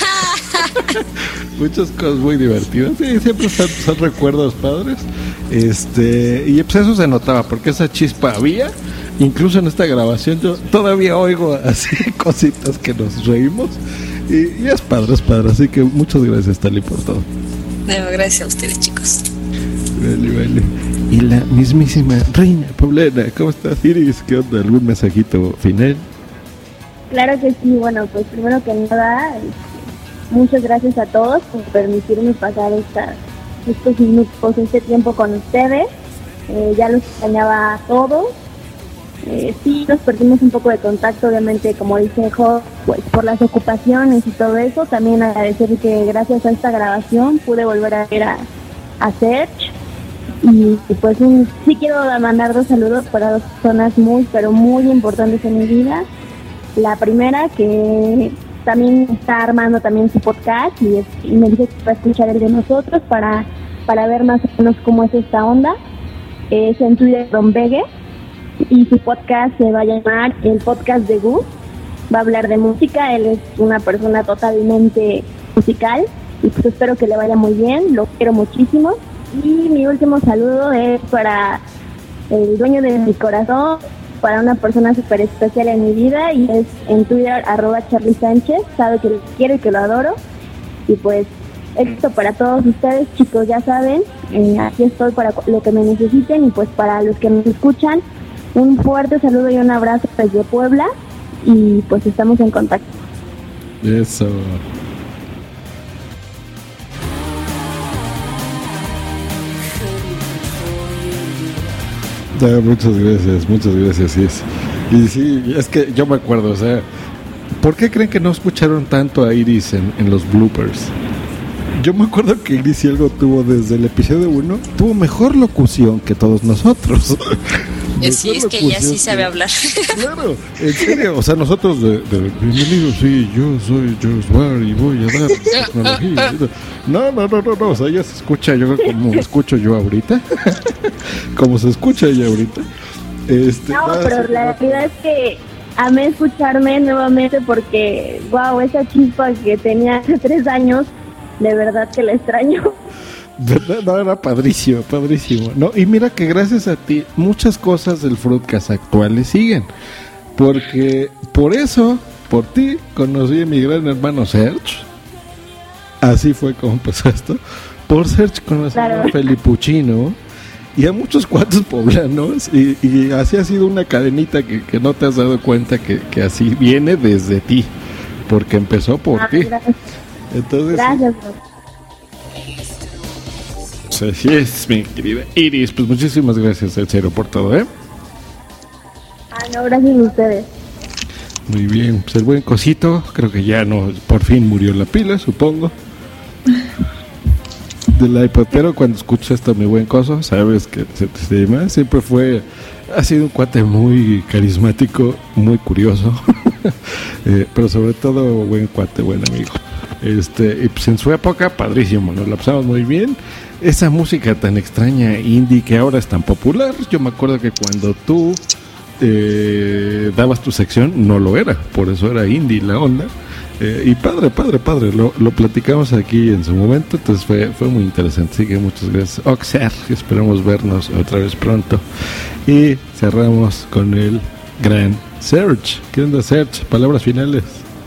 Muchas cosas muy divertidas. Sí, siempre son, son recuerdos padres. Este, y pues eso se notaba, porque esa chispa había. Incluso en esta grabación yo todavía oigo así cositas que nos reímos. Y, y es padre, es padre. Así que muchas gracias, Tali, por todo. No, gracias a ustedes, chicos. Vale, vale. Y la mismísima Reina Poblana, ¿cómo estás, Iris? ¿Qué onda? ¿Algún mensajito final? Claro que sí. Bueno, pues primero que nada, muchas gracias a todos por permitirme pasar esta, estos minutos, este tiempo con ustedes. Eh, ya los extrañaba a todos. Eh, sí, nos perdimos un poco de contacto, obviamente, como dice Jo, pues por las ocupaciones y todo eso. También agradecer que gracias a esta grabación pude volver a ver a, a Serge. Y, y pues un, sí quiero mandar dos saludos para dos personas muy, pero muy importantes en mi vida. La primera, que también está armando también su podcast y, es, y me dice que va a escuchar el de nosotros para, para ver más o menos cómo es esta onda. Es en Twitter Don Vegue y su podcast se va a llamar El Podcast de Gus. Va a hablar de música, él es una persona totalmente musical y pues espero que le vaya muy bien, lo quiero muchísimo. Y mi último saludo es para el dueño de mi corazón, para una persona súper especial en mi vida y es en Twitter arroba Charlie Sánchez, sabe que lo quiero y que lo adoro. Y pues éxito para todos ustedes, chicos, ya saben, eh, aquí estoy para lo que me necesiten y pues para los que me escuchan, un fuerte saludo y un abrazo desde Puebla y pues estamos en contacto. Eso. Ya, muchas gracias, muchas gracias, sí es. Y sí, es que yo me acuerdo, o sea, ¿por qué creen que no escucharon tanto a Iris en, en los bloopers? Yo me acuerdo que Iris y algo tuvo desde el episodio uno, tuvo mejor locución que todos nosotros. Sí, es que ella sí sabe hablar. Claro, en serio, o sea, nosotros de, de bienvenidos, sí, yo soy Josuar y voy a dar tecnología. No, no, no, no, no, o sea, ella se escucha yo como escucho yo ahorita, como se escucha ella ahorita. Este, no, ah, pero sí, la no. realidad es que amé escucharme nuevamente porque, wow, esa chispa que tenía hace tres años, de verdad que la extraño. ¿Verdad? No, era padrísimo, padrísimo. No, y mira que gracias a ti muchas cosas del Fruitcast actuales siguen. Porque por eso, por ti, conocí a mi gran hermano Serge. Así fue como empezó esto. Por Serge conocí claro. a Felipuchino y a muchos cuantos poblanos. Y, y así ha sido una cadenita que, que no te has dado cuenta que, que así viene desde ti. Porque empezó por ah, ti. Gracias. Entonces, gracias, así es, mi querida Iris. Pues muchísimas gracias, en serio, por todo, ¿eh? Ah, no, gracias a ustedes. Muy bien, pues el buen cosito, creo que ya no, por fin murió la pila, supongo. Del iPod, pero cuando escucho esto, mi buen coso, sabes que se te estima. Siempre fue, ha sido un cuate muy carismático, muy curioso, eh, pero sobre todo buen cuate, buen amigo. Este, y pues en su época, padrísimo, nos la pasamos muy bien. Esa música tan extraña indie que ahora es tan popular, yo me acuerdo que cuando tú eh, dabas tu sección no lo era, por eso era indie la onda. Eh, y padre, padre, padre, lo, lo platicamos aquí en su momento, entonces fue, fue muy interesante. Así que muchas gracias, Oxer, esperamos vernos otra vez pronto. Y cerramos con el gran Serge. ¿Qué onda, Serge? Palabras finales.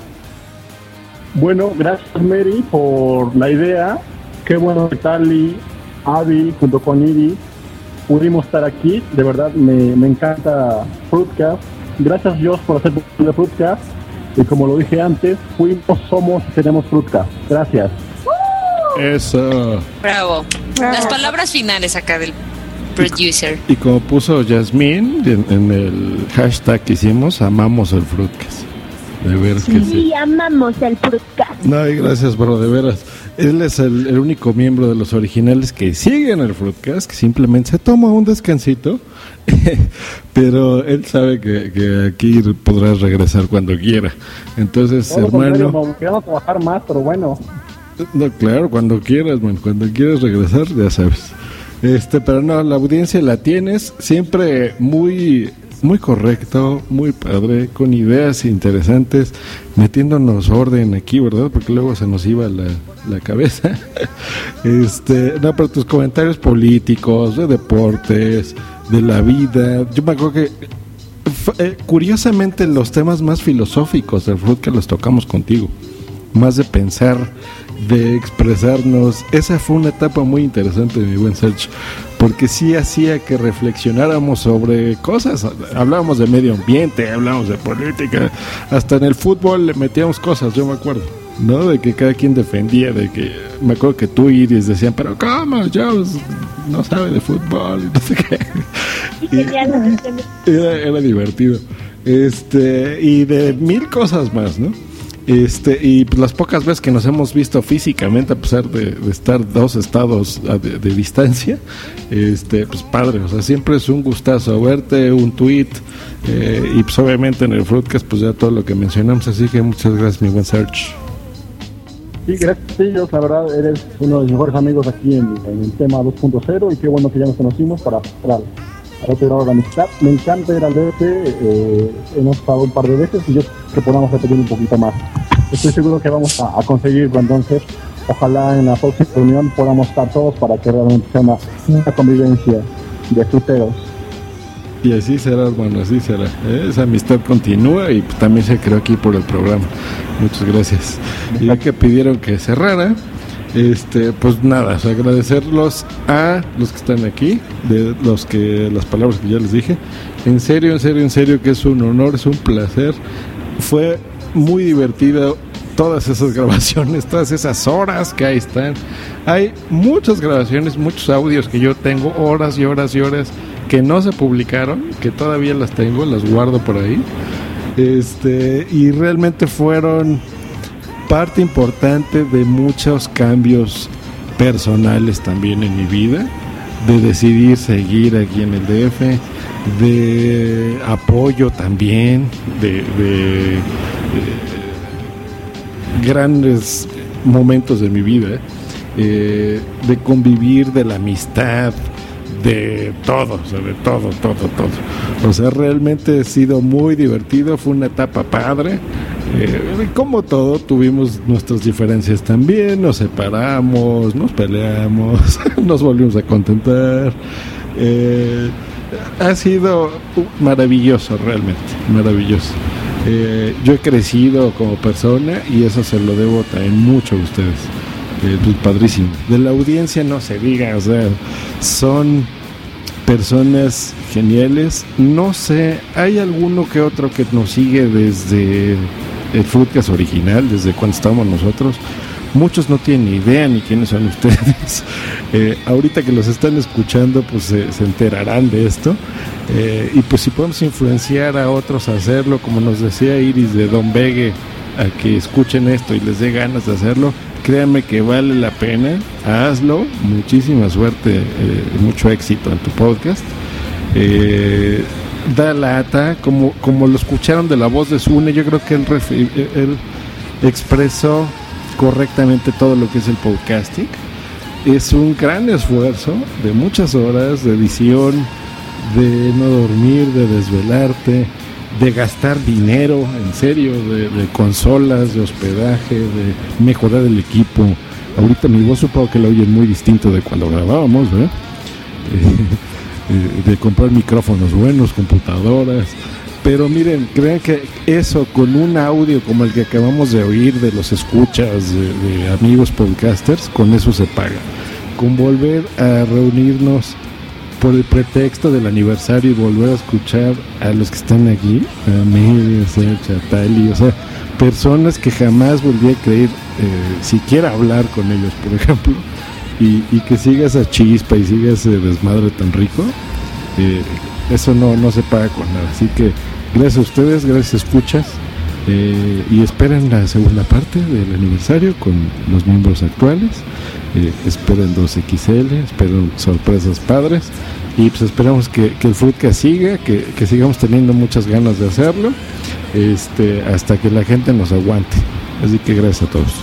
Bueno, gracias Mary por la idea. Qué bueno que Tali, Avi, junto con Iris, pudimos estar aquí. De verdad, me, me encanta Fruitcast. Gracias, Dios, por hacer posible Fruitcast. Y como lo dije antes, fuimos, somos y tenemos Fruitcast. Gracias. Eso. Bravo. Las palabras finales acá del producer. Y como puso Yasmín en, en el hashtag que hicimos, amamos el Fruitcast. De veras sí, que sí. Sí, amamos el Fruitcast. No, y gracias, bro, de veras. Él es el, el único miembro de los originales que siguen el Fruitcast, que simplemente se toma un descansito, pero él sabe que, que aquí podrás regresar cuando quiera. Entonces, no, hermano... No, quiero trabajar más, pero bueno. No, claro, cuando quieras, man, cuando quieras regresar, ya sabes. Este, pero no, la audiencia la tienes siempre muy... muy correcto, muy padre, con ideas interesantes, metiéndonos orden aquí, ¿verdad? Porque luego se nos iba la, la cabeza. Este, no, pero tus comentarios políticos, de deportes, de la vida. Yo me acuerdo que eh, curiosamente los temas más filosóficos del Fruitcast los tocamos contigo. Más de pensar, de expresarnos. Esa fue una etapa muy interesante, mi buen Sergio, porque sí hacía que reflexionáramos sobre cosas. Hablábamos de medio ambiente, hablábamos de política, hasta en el fútbol le metíamos cosas, yo me acuerdo, ¿no? De que cada quien defendía, de que me acuerdo que tú y Iris decían, pero ¿cómo? Yo no sabe de fútbol, y no sé qué. Y era, era divertido. Este, y de mil cosas más, ¿no? Este, y pues, las pocas veces que nos hemos visto físicamente, a pesar de, de estar dos estados de, de distancia, este, pues padre, o sea, siempre es un gustazo verte, un tweet, eh, y pues obviamente en el Fruitcast, pues ya todo lo que mencionamos, así que muchas gracias, mi buen Serge. Sí, gracias a ellos, la verdad eres uno de mis mejores amigos aquí en, en el tema dos punto cero y qué bueno que ya nos conocimos para, para, para otro grado de amistad. Me encanta ir al D F, eh, hemos estado un par de veces y yo que podamos repetir un poquito más. Estoy seguro que vamos a, a conseguirlo, entonces ojalá en la próxima reunión podamos estar todos para que realmente sea una, una convivencia de fruteros. Y así será, hermano, así será. Esa amistad continúa y pues, también se creó aquí por el programa. Muchas gracias. Y ya que pidieron que cerrara, este, pues nada, o sea, agradecerlos a los que están aquí, de los que las palabras que ya les dije. En serio, en serio, en serio que es un honor, es un placer. Fue muy divertido todas esas grabaciones, todas esas horas que ahí están. Hay muchas grabaciones, muchos audios que yo tengo, horas y horas y horas que no se publicaron, que todavía las tengo, las guardo por ahí. Este, y realmente fueron parte importante de muchos cambios personales también en mi vida, de decidir seguir aquí en el D F, de apoyo también, de, de, de grandes momentos de mi vida, eh, de convivir, de la amistad, de todo, o sea, de todo, todo, todo. O sea, realmente ha sido muy divertido, fue una etapa padre. Eh, como todo, tuvimos nuestras diferencias también, nos separamos, nos peleamos, nos volvimos a contentar. Eh, ha sido maravilloso, realmente, maravilloso. Eh, yo he crecido como persona y eso se lo debo también mucho a ustedes. Eh, pues padrísimo. De la audiencia no se diga, o sea, son personas geniales. No sé, hay alguno que otro que nos sigue desde el Fruitcast original, desde cuando estábamos nosotros. Muchos no tienen ni idea ni quiénes son ustedes. Eh, ahorita que los están escuchando, pues se, se enterarán de esto. Eh, y pues si podemos influenciar a otros a hacerlo, como nos decía Iris de Don Vegue, a que escuchen esto y les dé ganas de hacerlo, créanme que vale la pena, hazlo, muchísima suerte, eh, mucho éxito en tu podcast. Eh, da lata, como, como lo escucharon de la voz de Sune, yo creo que él, refi- él expresó correctamente todo lo que es el podcasting. Es un gran esfuerzo de muchas horas de edición, de no dormir, de desvelarte, de gastar dinero, en serio, de, de consolas, de hospedaje, de mejorar el equipo. Ahorita mi voz supongo que la oyen muy distinto de cuando grabábamos, ¿verdad? Eh, de comprar micrófonos buenos, computadoras. Pero miren, crean que eso con un audio como el que acabamos de oír de los escuchas de, de amigos podcasters, con eso se paga. Con volver a reunirnos por el pretexto del aniversario y volver a escuchar a los que están aquí, a mí, a Serge, a Tali, o sea, personas que jamás volví a creer, eh, siquiera hablar con ellos, por ejemplo, y, y que siga esa chispa y siga ese desmadre tan rico, eh, eso no, no se paga con nada. Así que gracias a ustedes, gracias escuchas, eh, y esperen la segunda parte del aniversario con los miembros actuales. Eh, esperen dos equis ele, esperen sorpresas padres y pues esperamos que, que el Fruitcast siga, que, que sigamos teniendo muchas ganas de hacerlo, este, hasta que la gente nos aguante. Así que gracias a todos.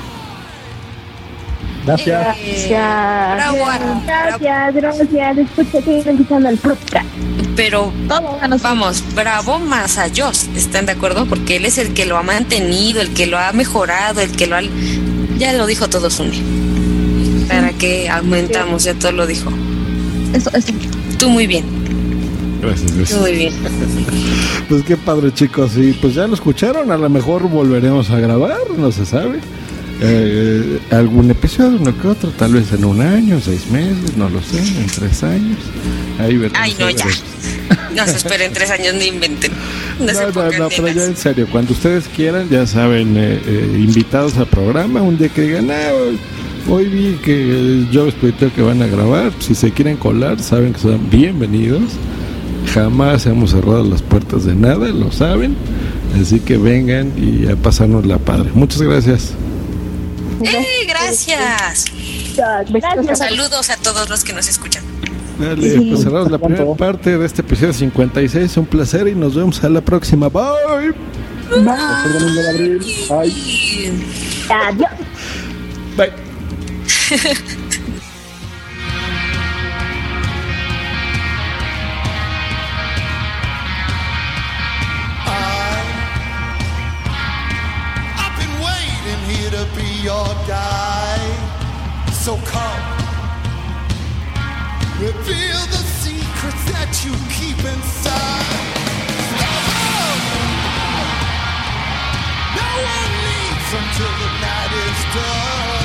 Gracias. Gracias. Bravo, Gracias, gracias. Escucha que estoy escuchando el podcast. Pero vamos, bravo más a Joss, ¿están de acuerdo? Porque él es el que lo ha mantenido, el que lo ha mejorado, el que lo ha... Ya lo dijo todo Sune. ¿Para qué aumentamos? Ya todo lo dijo. Eso, eso. Tú muy bien. Gracias, gracias. Muy bien. Pues qué padre, chicos. Y pues ya lo escucharon, a lo mejor volveremos a grabar, no se sabe. Eh, algún episodio, uno que otro, tal vez en un año, seis meses, no lo sé, en tres años. Ahí veremos. Ay, no, ya. No se esperen tres años ni inventen. No, no, se no, pongan no, pero nenas. ya en serio, cuando ustedes quieran, ya saben, eh, eh, invitados al programa, un día que digan, ah, hoy, hoy vi que yo espero que van a grabar, si se quieren colar, saben que son bienvenidos. Jamás hemos cerrado las puertas de nada, lo saben. Así que vengan y a pasarnos la padre. Muchas gracias. ¡Eh, gracias! Gracias. Saludos a todos los que nos escuchan. Dale, pues cerramos la primera parte de este episodio cincuenta y seis. Un placer y nos vemos a la próxima. Bye. Bye. Adiós. Bye. Your guide, so come reveal the secrets that you keep inside. No one leaves until the night is done.